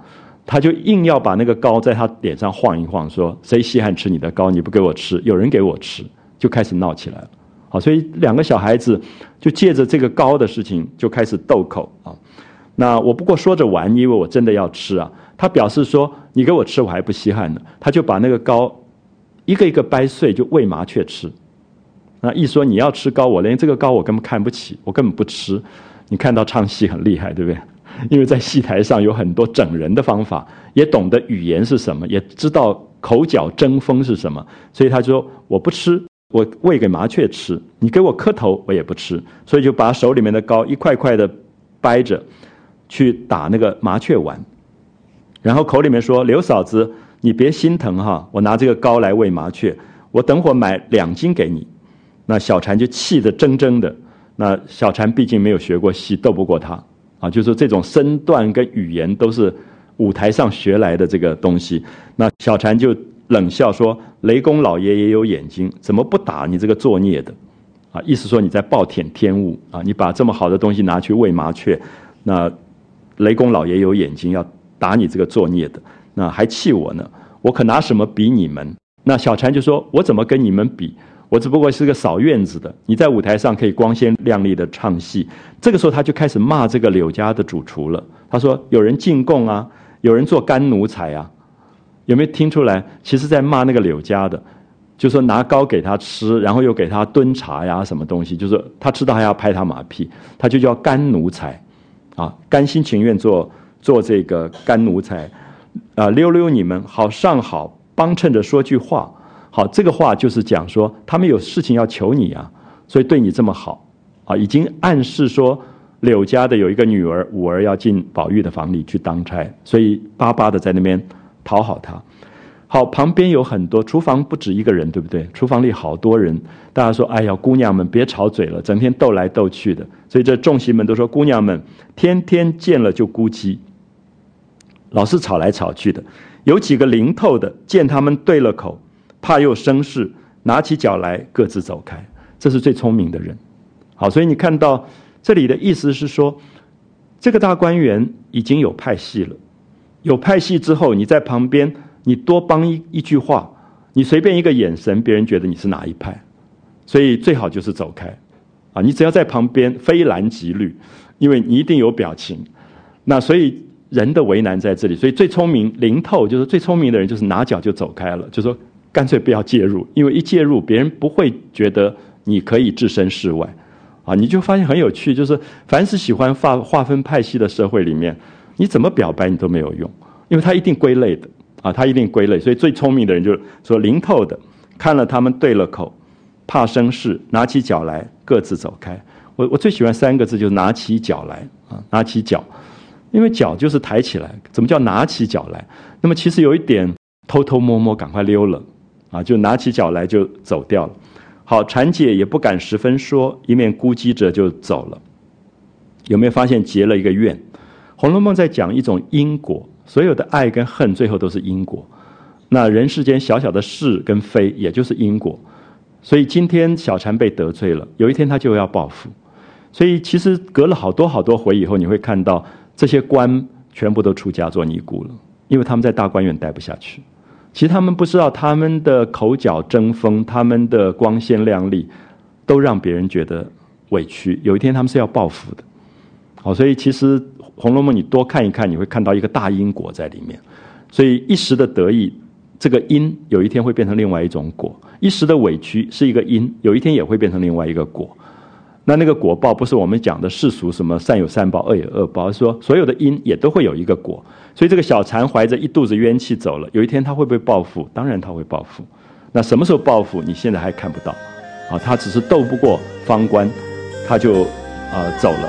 他就硬要把那个糕在他脸上晃一晃，说谁稀罕吃你的糕，你不给我吃，有人给我吃，就开始闹起来了。好，所以两个小孩子就借着这个糕的事情就开始斗口啊。那我不过说着玩，因为我真的要吃啊。他表示说你给我吃我还不稀罕呢，他就把那个糕一个一个掰碎就喂麻雀吃。那一说你要吃糕，我连这个糕我根本看不起，我根本不吃。你看到唱戏很厉害，对不对？因为在戏台上有很多整人的方法，也懂得语言是什么，也知道口角争锋是什么，所以他说我不吃，我喂给麻雀吃，你给我磕头我也不吃，所以就把手里面的糕一块块的掰着去打那个麻雀丸，然后口里面说刘嫂子你别心疼哈，我拿这个糕来喂麻雀，我等会买2斤给你。那小蝉就气得铮铮的，那小蝉毕竟没有学过戏，斗不过他啊，就是说这种身段跟语言都是舞台上学来的这个东西。那小蝉就冷笑说雷公老爷也有眼睛，怎么不打你这个作孽的啊？意思说你在暴殄天物啊！你把这么好的东西拿去喂麻雀，那雷公老爷有眼睛，要打你这个作孽的，那还气我呢，我可拿什么比你们？那小蝉就说我怎么跟你们比，我只不过是个扫院子的，你在舞台上可以光鲜亮丽的唱戏。这个时候他就开始骂这个柳家的主厨了，他说有人进贡啊，有人做干奴才啊，有没有听出来？其实在骂那个柳家的，就说拿糕给他吃，然后又给他炖茶呀什么东西，就是他吃到还要拍他马屁，他就叫干奴才啊，甘心情愿做这个干奴才啊，溜溜你们好上好帮衬着说句话。好，这个话就是讲说他们有事情要求你啊，所以对你这么好啊，已经暗示说柳家的有一个女儿五儿要进宝玉的房里去当差，所以巴巴的在那边讨好他。好，旁边有很多，厨房不止一个人，对不对？厨房里好多人，大家说哎呀姑娘们别吵嘴了，整天斗来斗去的。所以这众席们都说姑娘们天天见了就咕叽，老是吵来吵去的。有几个灵透的见他们对了口，怕又生事，拿起脚来各自走开，这是最聪明的人。好，所以你看到这里的意思是说，这个大观园已经有派系了，有派系之后，你在旁边你多帮一句话，你随便一个眼神，别人觉得你是哪一派，所以最好就是走开啊！你只要在旁边非蓝即绿，因为你一定有表情。那所以人的为难在这里，所以最聪明灵透就是最聪明的人，就是拿脚就走开了，就说干脆不要介入，因为一介入，别人不会觉得你可以置身事外啊！你就发现很有趣，就是凡是喜欢划分派系的社会里面，你怎么表白你都没有用，因为他一定归类的啊，他一定归类。所以最聪明的人就是说灵透的，看了他们对了口，怕生事，拿起脚来各自走开。我最喜欢3个字，就是拿起脚来啊，拿起脚。因为脚就是抬起来，怎么叫拿起脚来？那么其实有一点偷偷摸摸赶快溜了啊，就拿起脚来就走掉了。好，婵姐也不敢十分说，一面咕叽着就走了。有没有发现结了一个怨？《红楼梦》在讲一种因果，所有的爱跟恨最后都是因果。那人世间小小的是跟非，也就是因果。所以今天小婵被得罪了，有一天她就要报复。所以其实隔了好多好多回以后，你会看到这些官全部都出家做尼姑了，因为他们在大观园待不下去。其实他们不知道，他们的口角争锋，他们的光鲜亮丽，都让别人觉得委屈。有一天他们是要报复的。好，所以其实《红楼梦》你多看一看，你会看到一个大因果在里面。所以一时的得意，这个因有一天会变成另外一种果；一时的委屈是一个因，有一天也会变成另外一个果。那个果报不是我们讲的世俗什么善有善报恶有恶报，而是说所有的因也都会有一个果。所以这个小婵怀着一肚子冤气走了，有一天他会不会报复？当然他会报复。那什么时候报复？你现在还看不到啊，他只是斗不过方官，他就走了。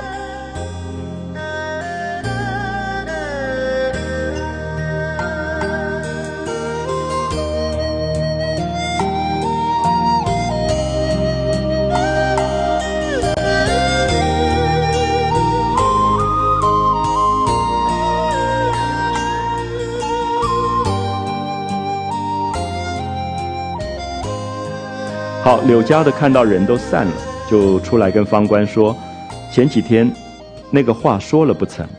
好，柳家的看到人都散了，就出来跟方官说，前几天那个话说了不成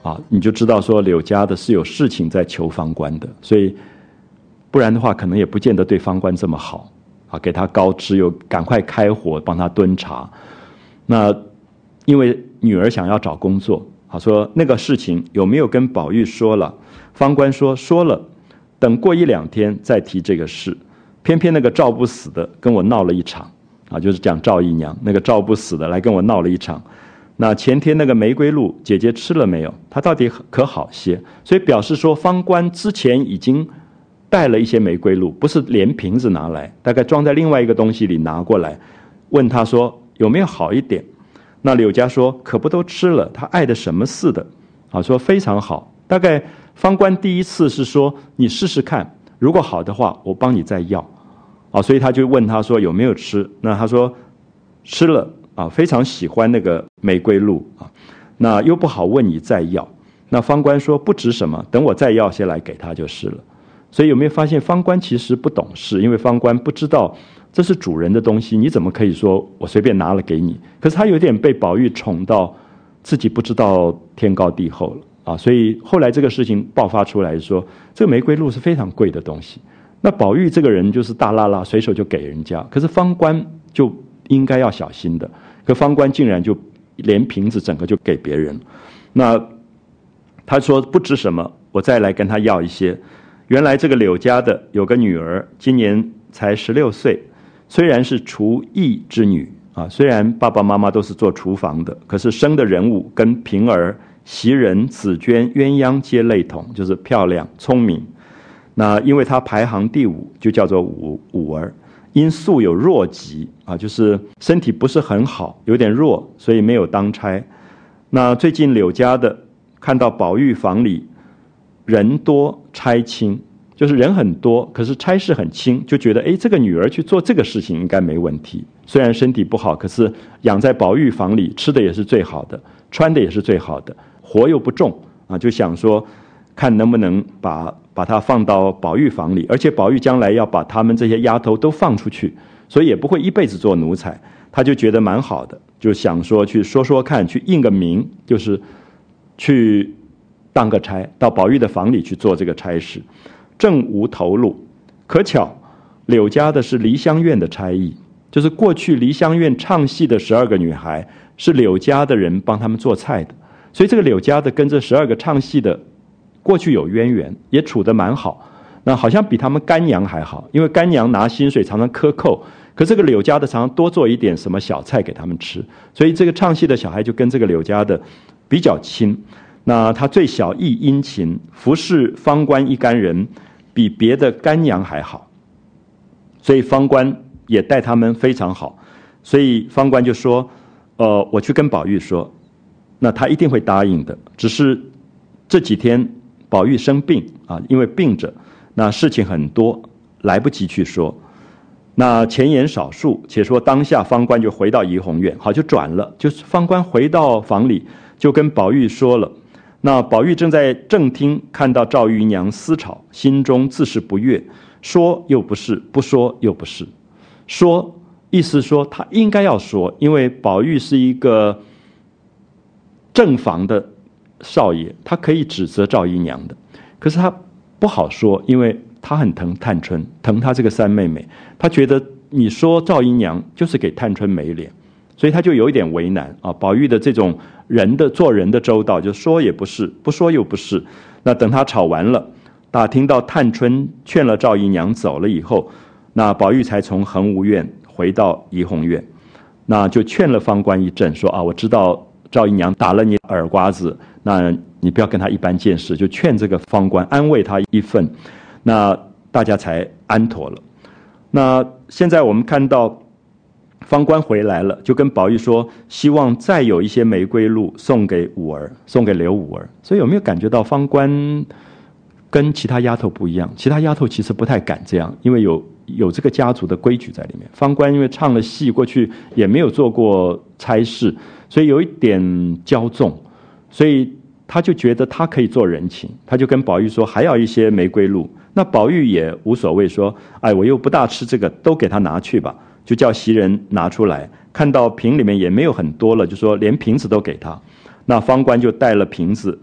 你就知道说柳家的是有事情在求方官的，所以不然的话可能也不见得对方官这么好给他高吃，又赶快开火帮他炖茶。那因为女儿想要找工作说那个事情有没有跟宝玉说了？方官说了，等过1-2天再提这个事。偏偏那个赵不死的跟我闹了一场就是讲赵姨娘，那个赵不死的来跟我闹了一场。那前天那个玫瑰露姐姐吃了没有？她到底可好些？所以表示说方官之前已经带了一些玫瑰露，不是连瓶子拿来，大概装在另外一个东西里拿过来，问他说有没有好一点？那柳家说可不都吃了，他爱的什么似的说非常好。大概方官第一次是说你试试看，如果好的话我帮你再要所以他就问他说有没有吃？那他说吃了非常喜欢那个玫瑰露那又不好问你再要。那方官说不值什么，等我再要些来给他就是了。所以有没有发现方官其实不懂事，因为方官不知道这是主人的东西，你怎么可以说我随便拿了给你？可是他有点被宝玉宠到自己不知道天高地厚了所以后来这个事情爆发出来说，这个玫瑰露是非常贵的东西。那宝玉这个人就是大剌剌随手就给人家，可是方官就应该要小心的，可方官竟然就连瓶子整个就给别人。那他说不值什么，我再来跟他要一些。原来这个柳家的有个女儿，今年才16岁，虽然是厨艺之女虽然爸爸妈妈都是做厨房的，可是生的人物跟平儿、袭人、紫娟、鸳鸯皆类同，就是漂亮聪明。那因为她排行第5，就叫做五儿。因素有弱疾就是身体不是很好，有点弱，所以没有当差。那最近柳家的看到宝玉房里人多差轻，就是人很多，可是差事很轻，就觉得这个女儿去做这个事情应该没问题。虽然身体不好，可是养在宝玉房里，吃的也是最好的，穿的也是最好的，活又不重就想说看能不能把她放到宝玉房里，而且宝玉将来要把他们这些丫头都放出去，所以也不会一辈子做奴才，他就觉得蛮好的，就想说去说说看，去应个名，就是去当个差，到宝玉的房里去做这个差事。正无头路，可巧柳家的是梨香院的差役，就是过去梨香院唱戏的12个女孩是柳家的人帮他们做菜的，所以这个柳家的跟这12个唱戏的过去有渊源，也处得蛮好。那好像比他们干娘还好，因为干娘拿薪水常常克扣，可这个柳家的常常多做一点什么小菜给他们吃，所以这个唱戏的小孩就跟这个柳家的比较亲。那他最小亦殷勤，服侍方官一干人，比别的干娘还好，所以方官也待他们非常好。所以方官就说我去跟宝玉说，那他一定会答应的，只是这几天宝玉生病因为病着，那事情很多，来不及去说。那前言少述，且说当下方官就回到怡红院，好，就转了，就是方官回到房里就跟宝玉说了。那宝玉正在正厅，看到赵姨娘思吵，心中自是不悦，说又不是，不说又不是。说意思说他应该要说，因为宝玉是一个正房的少爷，他可以指责赵姨娘的，可是他不好说，因为他很疼探春，疼他这个三妹妹，他觉得你说赵姨娘就是给探春没脸，所以他就有一点为难宝玉的这种做人的周到，就说也不是，不说又不是。那等他吵完了，打听到探春劝了赵姨娘走了以后，那宝玉才从恒芜院回到怡红院，那就劝了方官一阵，说我知道赵姨娘打了你耳瓜子，那你不要跟她一般见识，就劝这个方官安慰他一份，那大家才安妥了。那现在我们看到方官回来了，就跟宝玉说希望再有一些玫瑰露送给刘五儿。所以有没有感觉到方官跟其他丫头不一样？其他丫头其实不太敢这样，因为有这个家族的规矩在里面。方官因为唱了戏，过去也没有做过差事，所以有一点骄纵，所以他就觉得他可以做人情，他就跟宝玉说还要一些玫瑰露。那宝玉也无所谓，说我又不大吃这个，都给他拿去吧，就叫袭人拿出来，看到瓶里面也没有很多了，就说连瓶子都给他。那方官就带了瓶子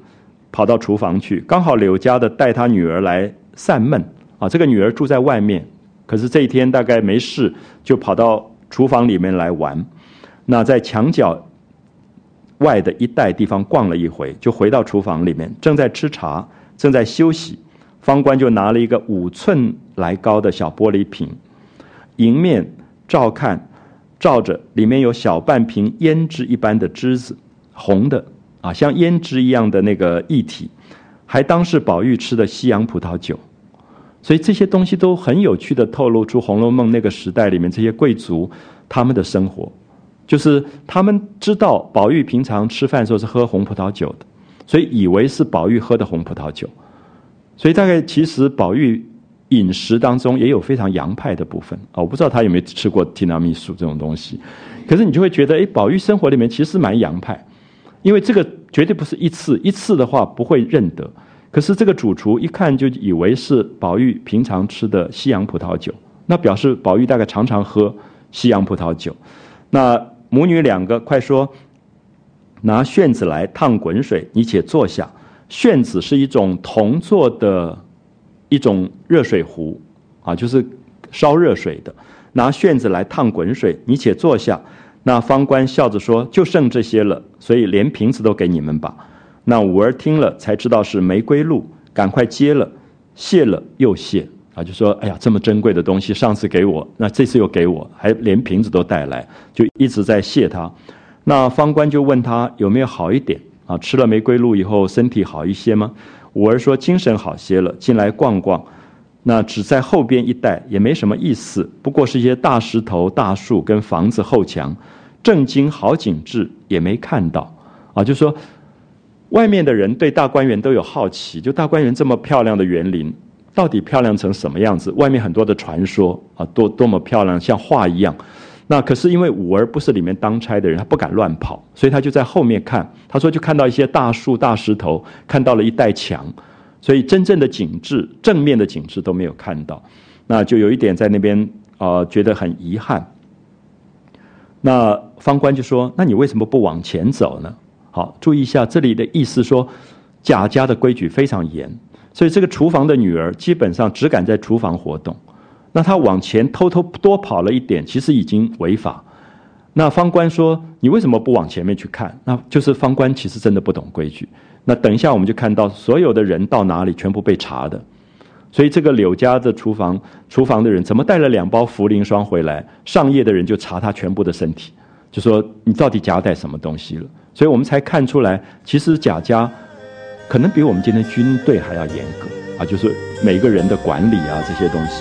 跑到厨房去，刚好柳家的带他女儿来散闷啊。这个女儿住在外面，可是这一天大概没事，就跑到厨房里面来玩。那在墙角外的一带地方逛了一回，就回到厨房里面，正在吃茶，正在休息。方官就拿了一个5寸来高的小玻璃瓶，迎面照看，照着里面有小半瓶胭脂一般的汁子，红的啊，像胭脂一样的那个液体，还当是宝玉吃的西洋葡萄酒。所以这些东西都很有趣的透露出《红楼梦》那个时代里面这些贵族他们的生活，就是他们知道宝玉平常吃饭的时候是喝红葡萄酒的，所以以为是宝玉喝的红葡萄酒。所以大概其实宝玉饮食当中也有非常洋派的部分啊，我不知道他有没有吃过提拉米苏这种东西，可是你就会觉得，宝玉生活里面其实蛮洋派，因为这个绝对不是一次的话不会认得，可是这个主厨一看就以为是宝玉平常吃的西洋葡萄酒，那表示宝玉大概常常喝西洋葡萄酒。那母女两个快说，拿旋子来烫滚水，你且坐下。旋子是一种铜做的一种热水壶啊，就是烧热水的。拿旋子来烫滚水，你且坐下。那方官笑着说，就剩这些了，所以连瓶子都给你们吧。那五儿听了才知道是玫瑰露，赶快接了，谢了又谢啊，就说哎呀，这么珍贵的东西上次给我，那这次又给我，还连瓶子都带来，就一直在谢他。那方官就问他有没有好一点啊？吃了玫瑰露以后身体好一些吗？五儿说精神好些了，进来逛逛，那只在后边一带，也没什么意思，不过是一些大石头、大树跟房子后墙，正经好景致也没看到啊。就说外面的人对大观园都有好奇，就大观园这么漂亮的园林，到底漂亮成什么样子？外面很多的传说啊，多么漂亮，像画一样。那可是因为五儿不是里面当差的人，他不敢乱跑，所以他就在后面看。他说就看到一些大树、大石头，看到了一带墙，所以真正的景致、正面的景致都没有看到。那就有一点在那边觉得很遗憾。那方官就说：“那你为什么不往前走呢？”好，注意一下这里的意思说，贾家的规矩非常严，所以这个厨房的女儿基本上只敢在厨房活动。那他往前偷偷多跑了一点，其实已经违法。那方官说：“你为什么不往前面去看？”那就是方官其实真的不懂规矩。那等一下我们就看到所有的人到哪里全部被查的。所以这个柳家的厨房的人怎么带了2包茯苓霜回来？上夜的人就查他全部的身体，就说你到底夹带什么东西了？所以我们才看出来，其实贾家可能比我们今天军队还要严格啊，就是每个人的管理啊这些东西。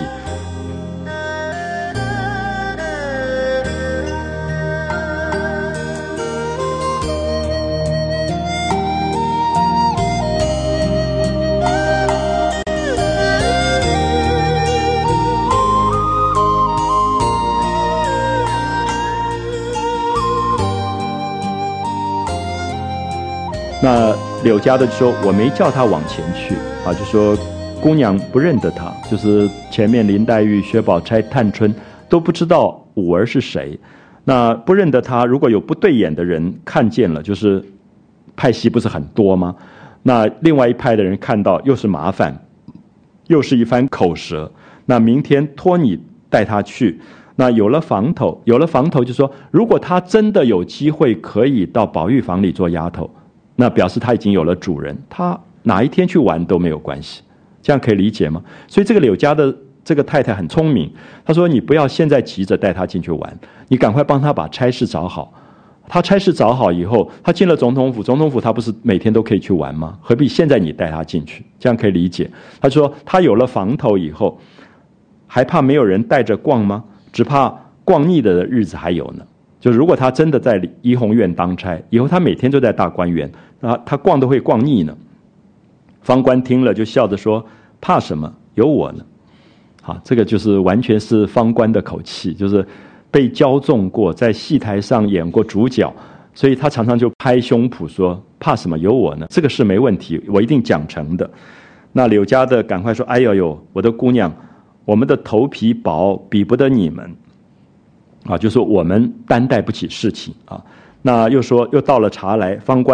那柳家的就说我没叫他往前去啊，就说姑娘不认得他，就是前面林黛玉、薛宝钗、探春都不知道五儿是谁。那不认得他，如果有不对眼的人看见了，就是派系不是很多吗？那另外一派的人看到又是麻烦，又是一番口舌。那明天托你带他去，那有了房头就说，如果他真的有机会可以到宝玉房里做丫头，那表示他已经有了主人，他哪一天去玩都没有关系，这样可以理解吗？所以这个柳家的这个太太很聪明，她说你不要现在急着带他进去玩，你赶快帮他把差事找好。他差事找好以后，他进了总统府，总统府他不是每天都可以去玩吗？何必现在你带他进去？这样可以理解。他说他有了房头以后，还怕没有人带着逛吗？只怕逛腻的日子还有呢。就是如果他真的在怡红院当差，以后他每天都在大观园，他逛都会逛腻呢。方官听了就笑着说：“怕什么？有我呢。”好，这个就是完全是方官的口气，就是被骄纵过，在戏台上演过主角，所以他常常就拍胸脯说：“怕什么？有我呢，这个事没问题，我一定讲成的。”那柳家的赶快说：“哎呦呦，我的姑娘，我们的头皮薄，比不得你们。”啊，就说我们担待不起事情啊。那又说又倒了茶来，方官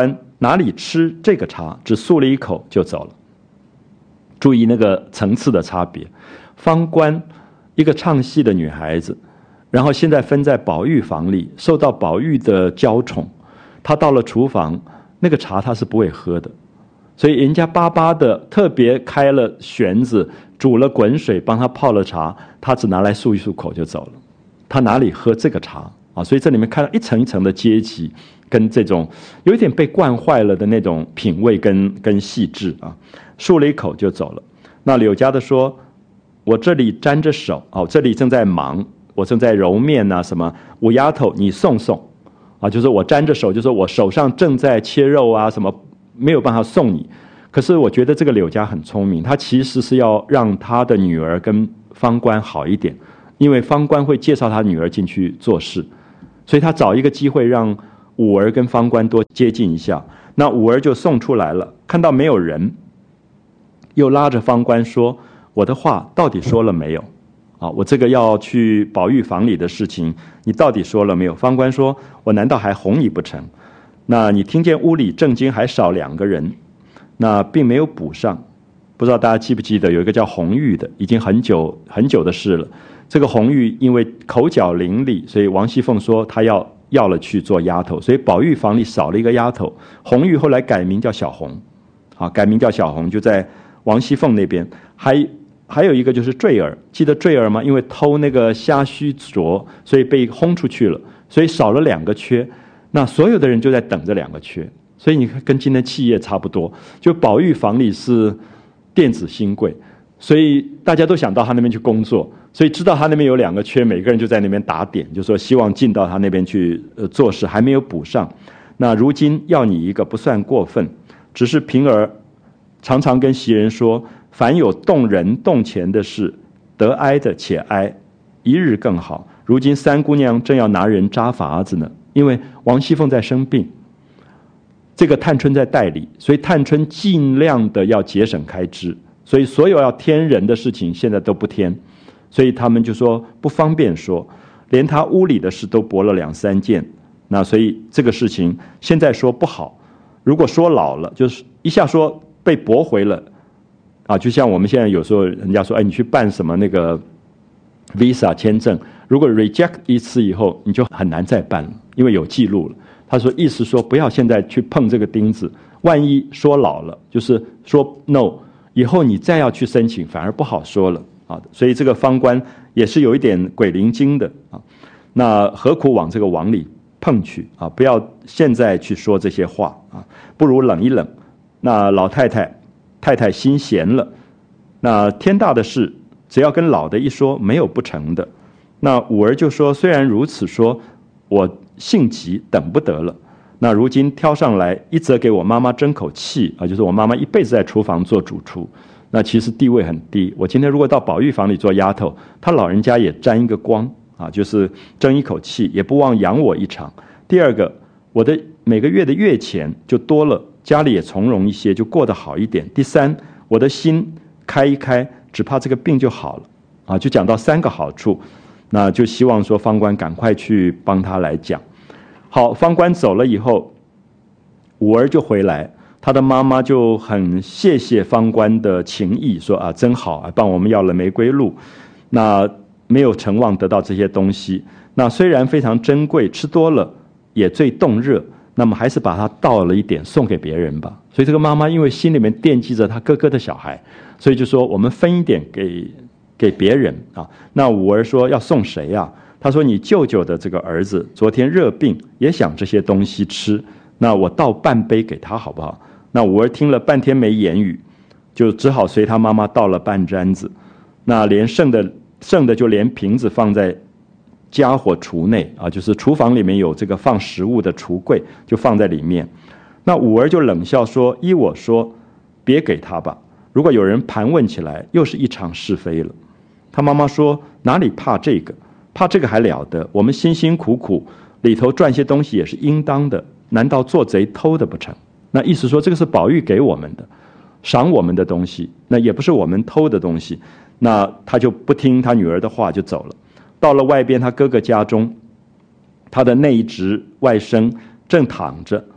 哪里吃这个茶，只漱了一口就走了。注意那个层次的差别。方官一个唱戏的女孩子，然后现在分在宝玉房里，受到宝玉的娇宠，她到了厨房，那个茶她是不会喝的，所以人家巴巴的特别开了旋子，煮了滚水，帮她泡了茶，她只拿来漱一漱口就走了。她哪里喝这个茶啊？所以这里面看到一层一层的阶级，跟这种有一点被惯坏了的那种品味跟细致啊。漱了一口就走了。那柳家的说，我这里沾着手啊，这里正在忙，我正在揉面啊什么，五丫头你送送啊，就是我沾着手，就是我手上正在切肉啊什么，没有办法送你。可是我觉得这个柳家很聪明，他其实是要让他的女儿跟方官好一点，因为方官会介绍他女儿进去做事，所以他找一个机会让五儿跟方官多接近一下。那五儿就送出来了，看到没有人，又拉着方官说，我的话到底说了没有啊？我这个要去宝玉房里的事情，你到底说了没有？方官说，我难道还哄你不成？那你听见屋里正经还少2个人，那并没有补上。不知道大家记不记得有一个叫红玉的，已经很久很久的事了。这个红玉因为口角伶俐，所以王熙凤说她要了去做丫头，所以宝玉房里少了一个丫头。红玉后来改名叫小红，啊，改名叫小红，就在王熙凤那边。还有一个就是坠儿，记得坠儿吗？因为偷那个虾须镯，所以被轰出去了，所以少了2个缺。那所有的人就在等着2个缺，所以你看跟今天企业差不多，就宝玉房里是电子新贵，所以大家都想到他那边去工作，所以知道他那边有2个缺，每个人就在那边打点，就说希望进到他那边去做事，还没有补上。那如今要你一个不算过分，只是平儿常常跟袭人说，凡有动人动钱的事，得哀的且哀，一日更好。如今3姑娘正要拿人扎法子呢，因为王熙凤在生病，这个探春在代理，所以探春尽量的要节省开支，所以所有要添人的事情现在都不添，所以他们就说不方便说，连他屋里的事都驳了2、3件。那所以这个事情现在说不好，如果说老了，就是一下说被驳回了啊，就像我们现在有时候人家说，哎，你去办什么那个 Visa 签证，如果 reject 一次以后，你就很难再办了，因为有记录了。他说意思说不要现在去碰这个钉子，万一说老了，就是说 no， 以后你再要去申请反而不好说了啊。所以这个方官也是有一点鬼灵精的啊，那何苦往这个网里碰去啊？不要现在去说这些话啊，不如冷一冷。那老太太心闲了，那天大的事，只要跟老的一说，没有不成的。那五儿就说，虽然如此说，我性急等不得了。那如今挑上来，一则给我妈妈争口气啊，就是我妈妈一辈子在厨房做主厨，那其实地位很低。我今天如果到宝玉房里做丫头，她老人家也沾一个光啊，就是争一口气，也不忘养我一场。第二个，我的每个月的月钱就多了，家里也从容一些，就过得好一点。第三，我的心开一开，只怕这个病就好了啊，就讲到3个好处。那就希望说方官赶快去帮他来讲。好，方官走了以后，五儿就回来，他的妈妈就很谢谢方官的情谊，说啊真好啊，帮我们要了玫瑰露，那没有承望得到这些东西，那虽然非常珍贵，吃多了也最冻热，那么还是把它倒了一点送给别人吧。所以这个妈妈因为心里面惦记着她哥哥的小孩，所以就说我们分一点给别人啊。那五儿说要送谁啊？他说你舅舅的这个儿子昨天热病，也想这些东西吃，那我倒半杯给他好不好？那五儿听了半天没言语，就只好随他妈妈倒了半盏子，那连剩的就连瓶子放在家伙橱内啊，就是厨房里面有这个放食物的橱柜，就放在里面。那五儿就冷笑说，依我说别给他吧，如果有人盘问起来，又是一场是非了。他妈妈说哪里怕这个，怕这个还了得，我们辛辛苦苦里头赚些东西也是应当的，难道做贼偷的不成？那意思说这个是宝玉给我们的，赏我们的东西，那也不是我们偷的东西。那他就不听他女儿的话就走了。到了外边他哥哥家中，他的内侄外甥正躺着，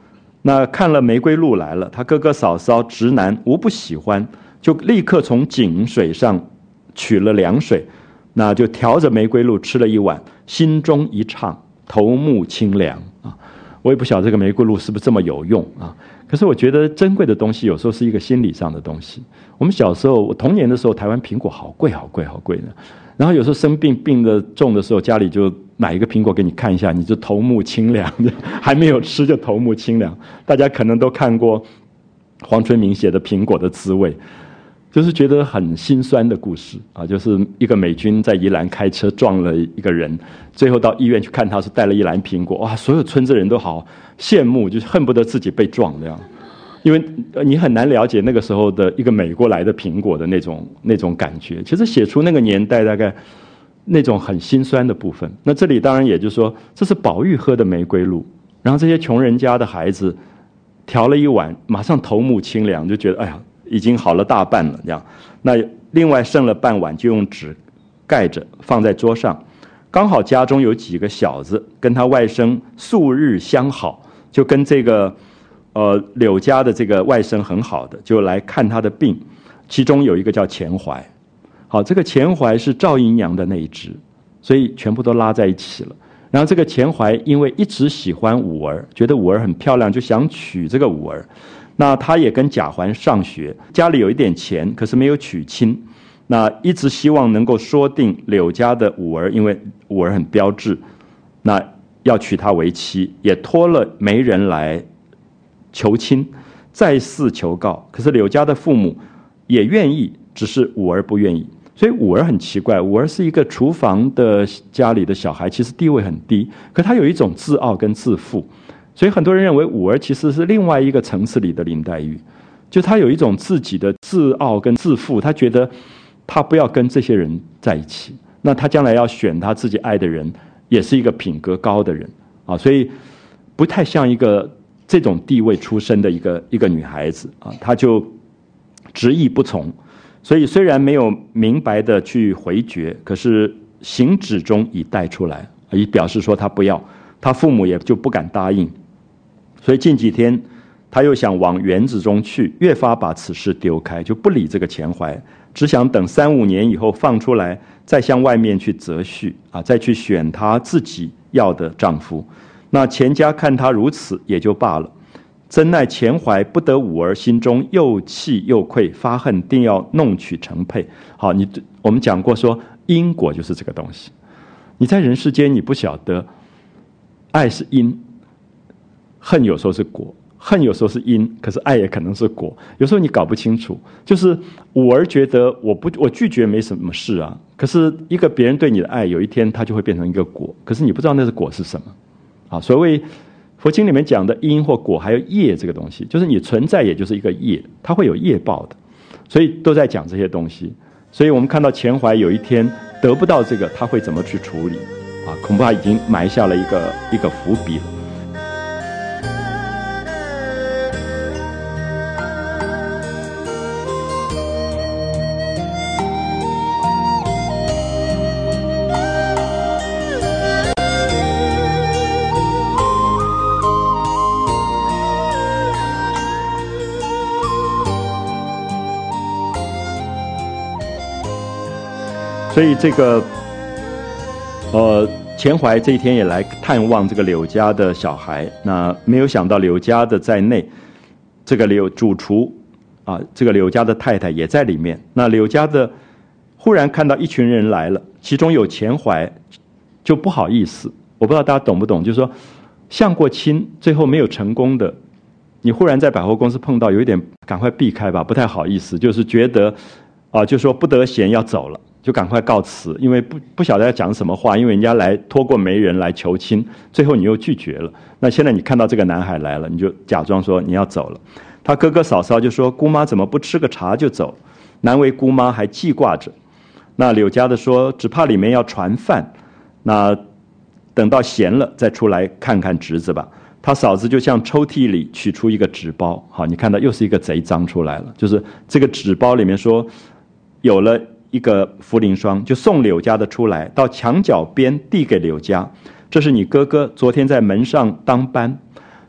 那看了玫瑰露来了，他哥哥嫂嫂直男无不喜欢，就立刻从井水上取了凉水，那就调着玫瑰露吃了一碗，心中一畅，头目清凉啊。我也不晓得这个玫瑰露是不是这么有用啊？可是我觉得珍贵的东西有时候是一个心理上的东西。我们小时候，我童年的时候，台湾苹果好贵好贵好贵的，然后有时候生病病得重的时候，家里就买一个苹果给你看一下，你就头目清凉，还没有吃就头目清凉。大家可能都看过黄春明写的《苹果的滋味》，就是觉得很心酸的故事啊，就是一个美军在宜兰开车撞了一个人，最后到医院去看他是带了一篮苹果，哇，所有村子人都好羡慕，就是恨不得自己被撞这样，因为你很难了解那个时候的一个美国来的苹果的那种感觉。其实写出那个年代大概那种很心酸的部分。那这里当然也就是说，这是宝玉喝的玫瑰露，然后这些穷人家的孩子调了一碗，马上头目清凉，就觉得哎呀，已经好了大半了这样。那另外剩了半碗，就用纸盖着放在桌上。刚好家中有几个小子跟他外甥素日相好，就跟这个柳家的这个外甥很好的，就来看他的病。其中有一个叫钱怀，好，这个钱怀是赵姨娘的那一支，所以全部都拉在一起了。然后这个钱怀因为一直喜欢五儿，觉得五儿很漂亮，就想娶这个五儿。那他也跟贾环上学，家里有一点钱，可是没有娶亲。那一直希望能够说定柳家的五儿，因为五儿很标致，那要娶她为妻，也托了媒人来求亲，再四求告。可是柳家的父母也愿意，只是五儿不愿意。所以五儿很奇怪，五儿是一个厨房的家里的小孩，其实地位很低，可他有一种自傲跟自负。所以很多人认为五儿其实是另外一个层次里的林黛玉，就他有一种自己的自傲跟自负，他觉得他不要跟这些人在一起，那他将来要选他自己爱的人，也是一个品格高的人啊，所以不太像一个这种地位出身的一个女孩子啊，她就执意不从。所以虽然没有明白的去回绝，可是行止中已带出来，以表示说他不要，他父母也就不敢答应。所以近几天他又想往园子中去，越发把此事丢开，就不理这个钱怀，只想等3-5年以后放出来，再向外面去择婿啊，再去选他自己要的丈夫。那钱家看他如此也就罢了，真奈钱怀不得五儿，心中又气又愧，发恨定要弄取成配。好，我们讲过说因果就是这个东西，你在人世间你不晓得爱是因，恨有时候是果，恨有时候是因，可是爱也可能是果，有时候你搞不清楚。就是五儿觉得我拒绝没什么事啊，可是一个别人对你的爱，有一天它就会变成一个果，可是你不知道那是果是什么啊。所谓佛经里面讲的因或果，还有业这个东西，就是你存在也就是一个业，它会有业报的，所以都在讲这些东西。所以我们看到钱怀有一天得不到这个，他会怎么去处理啊？恐怕已经埋下了一个伏笔了。所以这个钱怀这一天也来探望这个柳家的小孩，那没有想到柳家的在内，这个主厨啊，这个柳家的太太也在里面。那柳家的忽然看到一群人来了，其中有钱怀，就不好意思。我不知道大家懂不懂，就是说相过亲最后没有成功的，你忽然在百货公司碰到，有一点赶快避开吧，不太好意思，就是觉得就说不得闲要走了，就赶快告辞，因为不晓得要讲什么话，因为人家来托过媒人来求亲，最后你又拒绝了。那现在你看到这个男孩来了，你就假装说你要走了。他哥哥嫂嫂就说姑妈怎么不吃个茶就走，难为姑妈还记挂着。那柳家的说只怕里面要传饭，那等到闲了再出来看看侄子吧。他嫂子就向抽屉里取出一个纸包，好，你看到又是一个贼赃出来了，就是这个纸包里面说有了一个茯苓霜，就送柳家的出来，到墙角边递给柳家，这是你哥哥昨天在门上当班，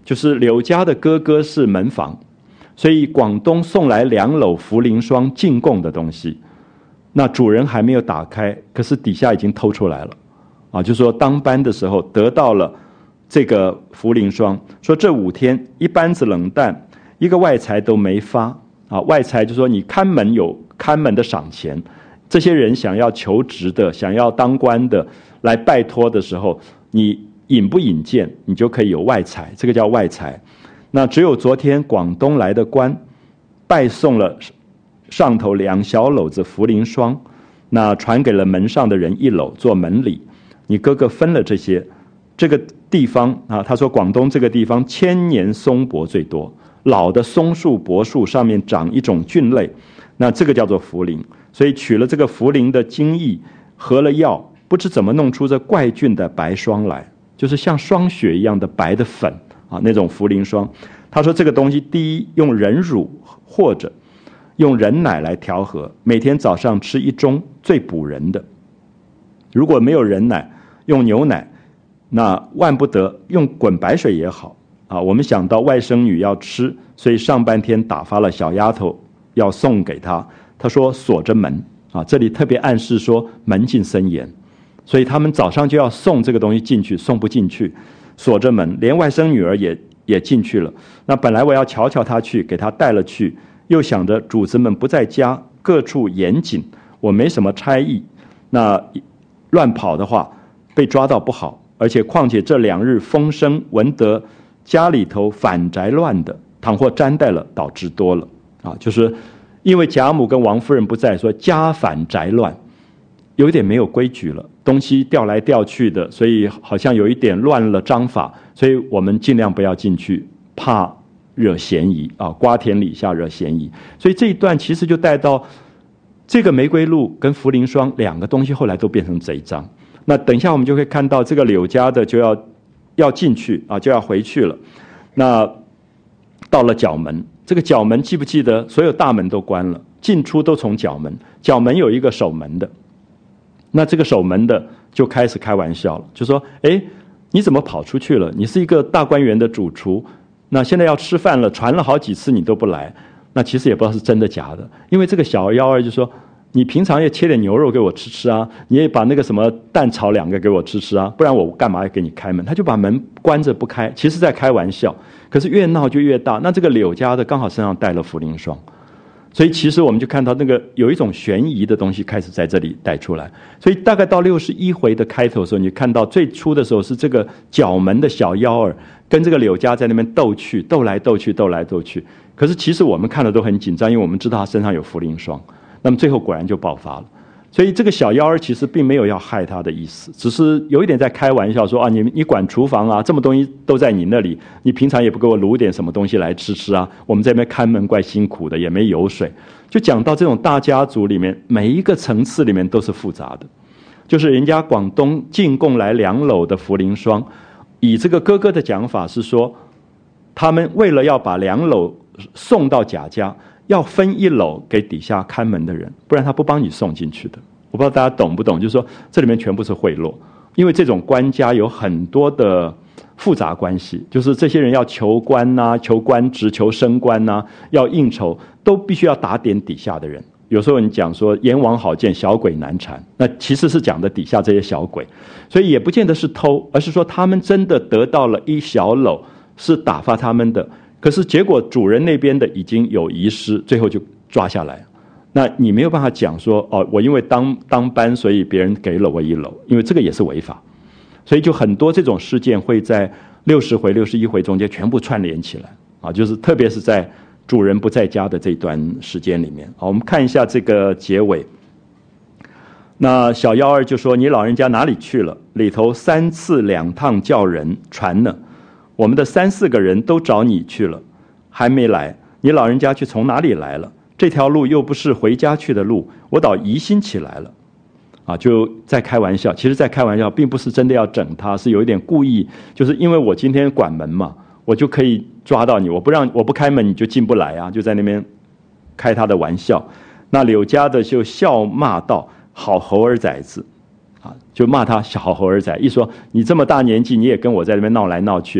就是柳家的哥哥是门房，所以广东送来2篓茯苓霜进贡的东西，那主人还没有打开，可是底下已经偷出来了啊，就说当班的时候得到了这个茯苓霜，说这5天一班子冷淡，一个外财都没发啊。外财就说你看门有看门的赏钱，这些人想要求职的，想要当官的来拜托的时候，你引不引荐，你就可以有外财，这个叫外财。那只有昨天广东来的官拜送了上头2小篓子茯苓霜，那传给了门上的人1篓做门礼。你哥哥分了这些，这个地方啊，他说广东这个地方千年松柏最多，老的松树柏树上面长一种菌类，那这个叫做茯苓，所以取了这个茯苓的精液，合了药，不知怎么弄出这怪菌的白霜来，就是像霜雪一样的白的粉啊，那种茯苓霜。他说这个东西第一用人乳或者用人奶来调和，每天早上吃1盅，最补人的。如果没有人奶，用牛奶，那万不得用滚白水也好啊。我们想到外甥女要吃，所以上半天打发了小丫头要送给她。他说锁着门啊，这里特别暗示说门禁森严，所以他们早上就要送这个东西进去，送不进去，锁着门，连外甥女儿也进去了。那本来我要瞧瞧她去，给她带了去，又想着主子们不在家，各处严谨，我没什么差役，那乱跑的话被抓到不好，而且况且这2日风声闻得家里头反宅乱的，倘或沾带了，导致多了啊。就是因为贾母跟王夫人不在，说家反宅乱，有一点没有规矩了，东西调来调去的，所以好像有一点乱了章法，所以我们尽量不要进去，怕惹嫌疑啊，瓜田李下惹嫌疑。所以这一段其实就带到这个玫瑰露跟茯苓霜2个东西后来都变成贼赃。那等一下我们就会看到这个柳家的就要进去啊，就要回去了。那到了角门，这个角门记不记得所有大门都关了，进出都从角门，角门有一个守门的，那这个守门的就开始开玩笑了，就说你怎么跑出去了？你是一个大观园的主厨，那现在要吃饭了，传了好几次你都不来。那其实也不知道是真的假的，因为这个小幺儿就说你平常也切点牛肉给我吃吃啊，你也把那个什么蛋炒2个给我吃吃啊，不然我干嘛要给你开门？他就把门关着不开，其实在开玩笑，可是越闹就越大。那这个柳家的刚好身上带了茯苓霜，所以其实我们就看到那个有一种悬疑的东西开始在这里带出来。所以大概到61回的开头的时候，你看到最初的时候是这个角门的小幺儿跟这个柳家在那边斗来斗去，可是其实我们看的都很紧张，因为我们知道他身上有茯苓霜，那么最后果然就爆发了。所以这个小幺儿其实并没有要害他的意思，只是有一点在开玩笑说啊，你管厨房啊，这么东西都在你那里，你平常也不给我卤点什么东西来吃吃啊，我们这边看门怪辛苦的，也没油水。就讲到这种大家族里面每一个层次里面都是复杂的，就是人家广东进贡来2篓的茯苓霜，以这个哥哥的讲法是说，他们为了要把2篓送到贾家，要分1篓给底下看门的人，不然他不帮你送进去的。我不知道大家懂不懂，就是说这里面全部是贿赂，因为这种官家有很多的复杂关系，就是这些人要求官啊、求官职、求升官啊，要应酬，都必须要打点底下的人。有时候你讲说阎王好见，小鬼难缠，那其实是讲的底下这些小鬼，所以也不见得是偷，而是说他们真的得到了1小篓是打发他们的，可是结果主人那边的已经有遗失，最后就抓下来。那你没有办法讲说哦，我因为当班，所以别人给了我1篓，因为这个也是违法。所以就很多这种事件会在60回、61回中间全部串联起来啊，就是特别是在主人不在家的这段时间里面。好，我们看一下这个结尾。那小幺儿就说：“你老人家哪里去了？里头3次2趟叫人传呢，我们的3、4个人都找你去了，还没来。你老人家去从哪里来了？这条路又不是回家去的路，我倒疑心起来了。”啊，就在开玩笑，其实在开玩笑，并不是真的要整他，是有一点故意，就是因为我今天管门嘛，我就可以抓到你，我不开门你就进不来啊，就在那边开他的玩笑。那柳家的就笑骂道：“好猴儿崽子！”啊，就骂他小猴儿崽，一说你这么大年纪，你也跟我在那边闹来闹去，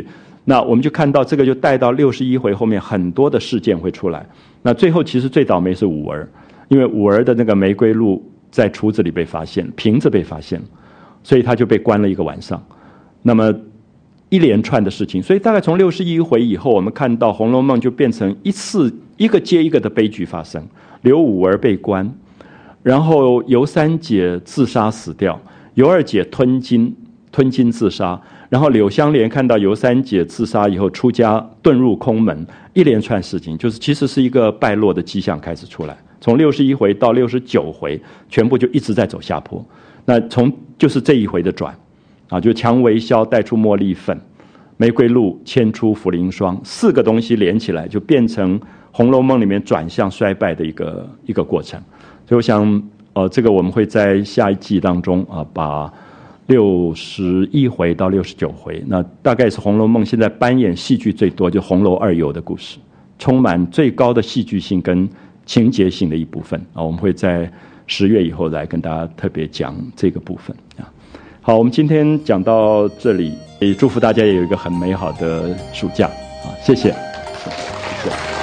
那我们就看到这个就带到61回后面很多的事件会出来。那最后其实最倒霉是五儿，因为五儿的那个玫瑰露在橱子里被发现，瓶子被发现，所以他就被关了1个晚上。那么一连串的事情，所以大概从61回以后，我们看到《红楼梦》就变成一个接一个的悲剧发生。刘五儿被关，然后尤三姐自杀死掉，尤二姐吞金自杀，然后柳湘莲看到尤三姐自杀以后出家遁入空门，一连串事情，就是其实是一个败落的迹象开始出来。从61回到69回，全部就一直在走下坡。那就是这一回的转。就蔷薇销带出茉莉粉，玫瑰露牵出茯苓霜，4个东西连起来就变成《红楼梦》里面转向衰败的一个过程。所以我想这个我们会在下一季当中把61回到69回，那大概是《红楼梦》现在扮演戏剧最多，就红楼二游的故事，充满最高的戏剧性跟情节性的一部分我们会在10月以后来跟大家特别讲这个部分好，我们今天讲到这里，也祝福大家也有一个很美好的暑假谢谢。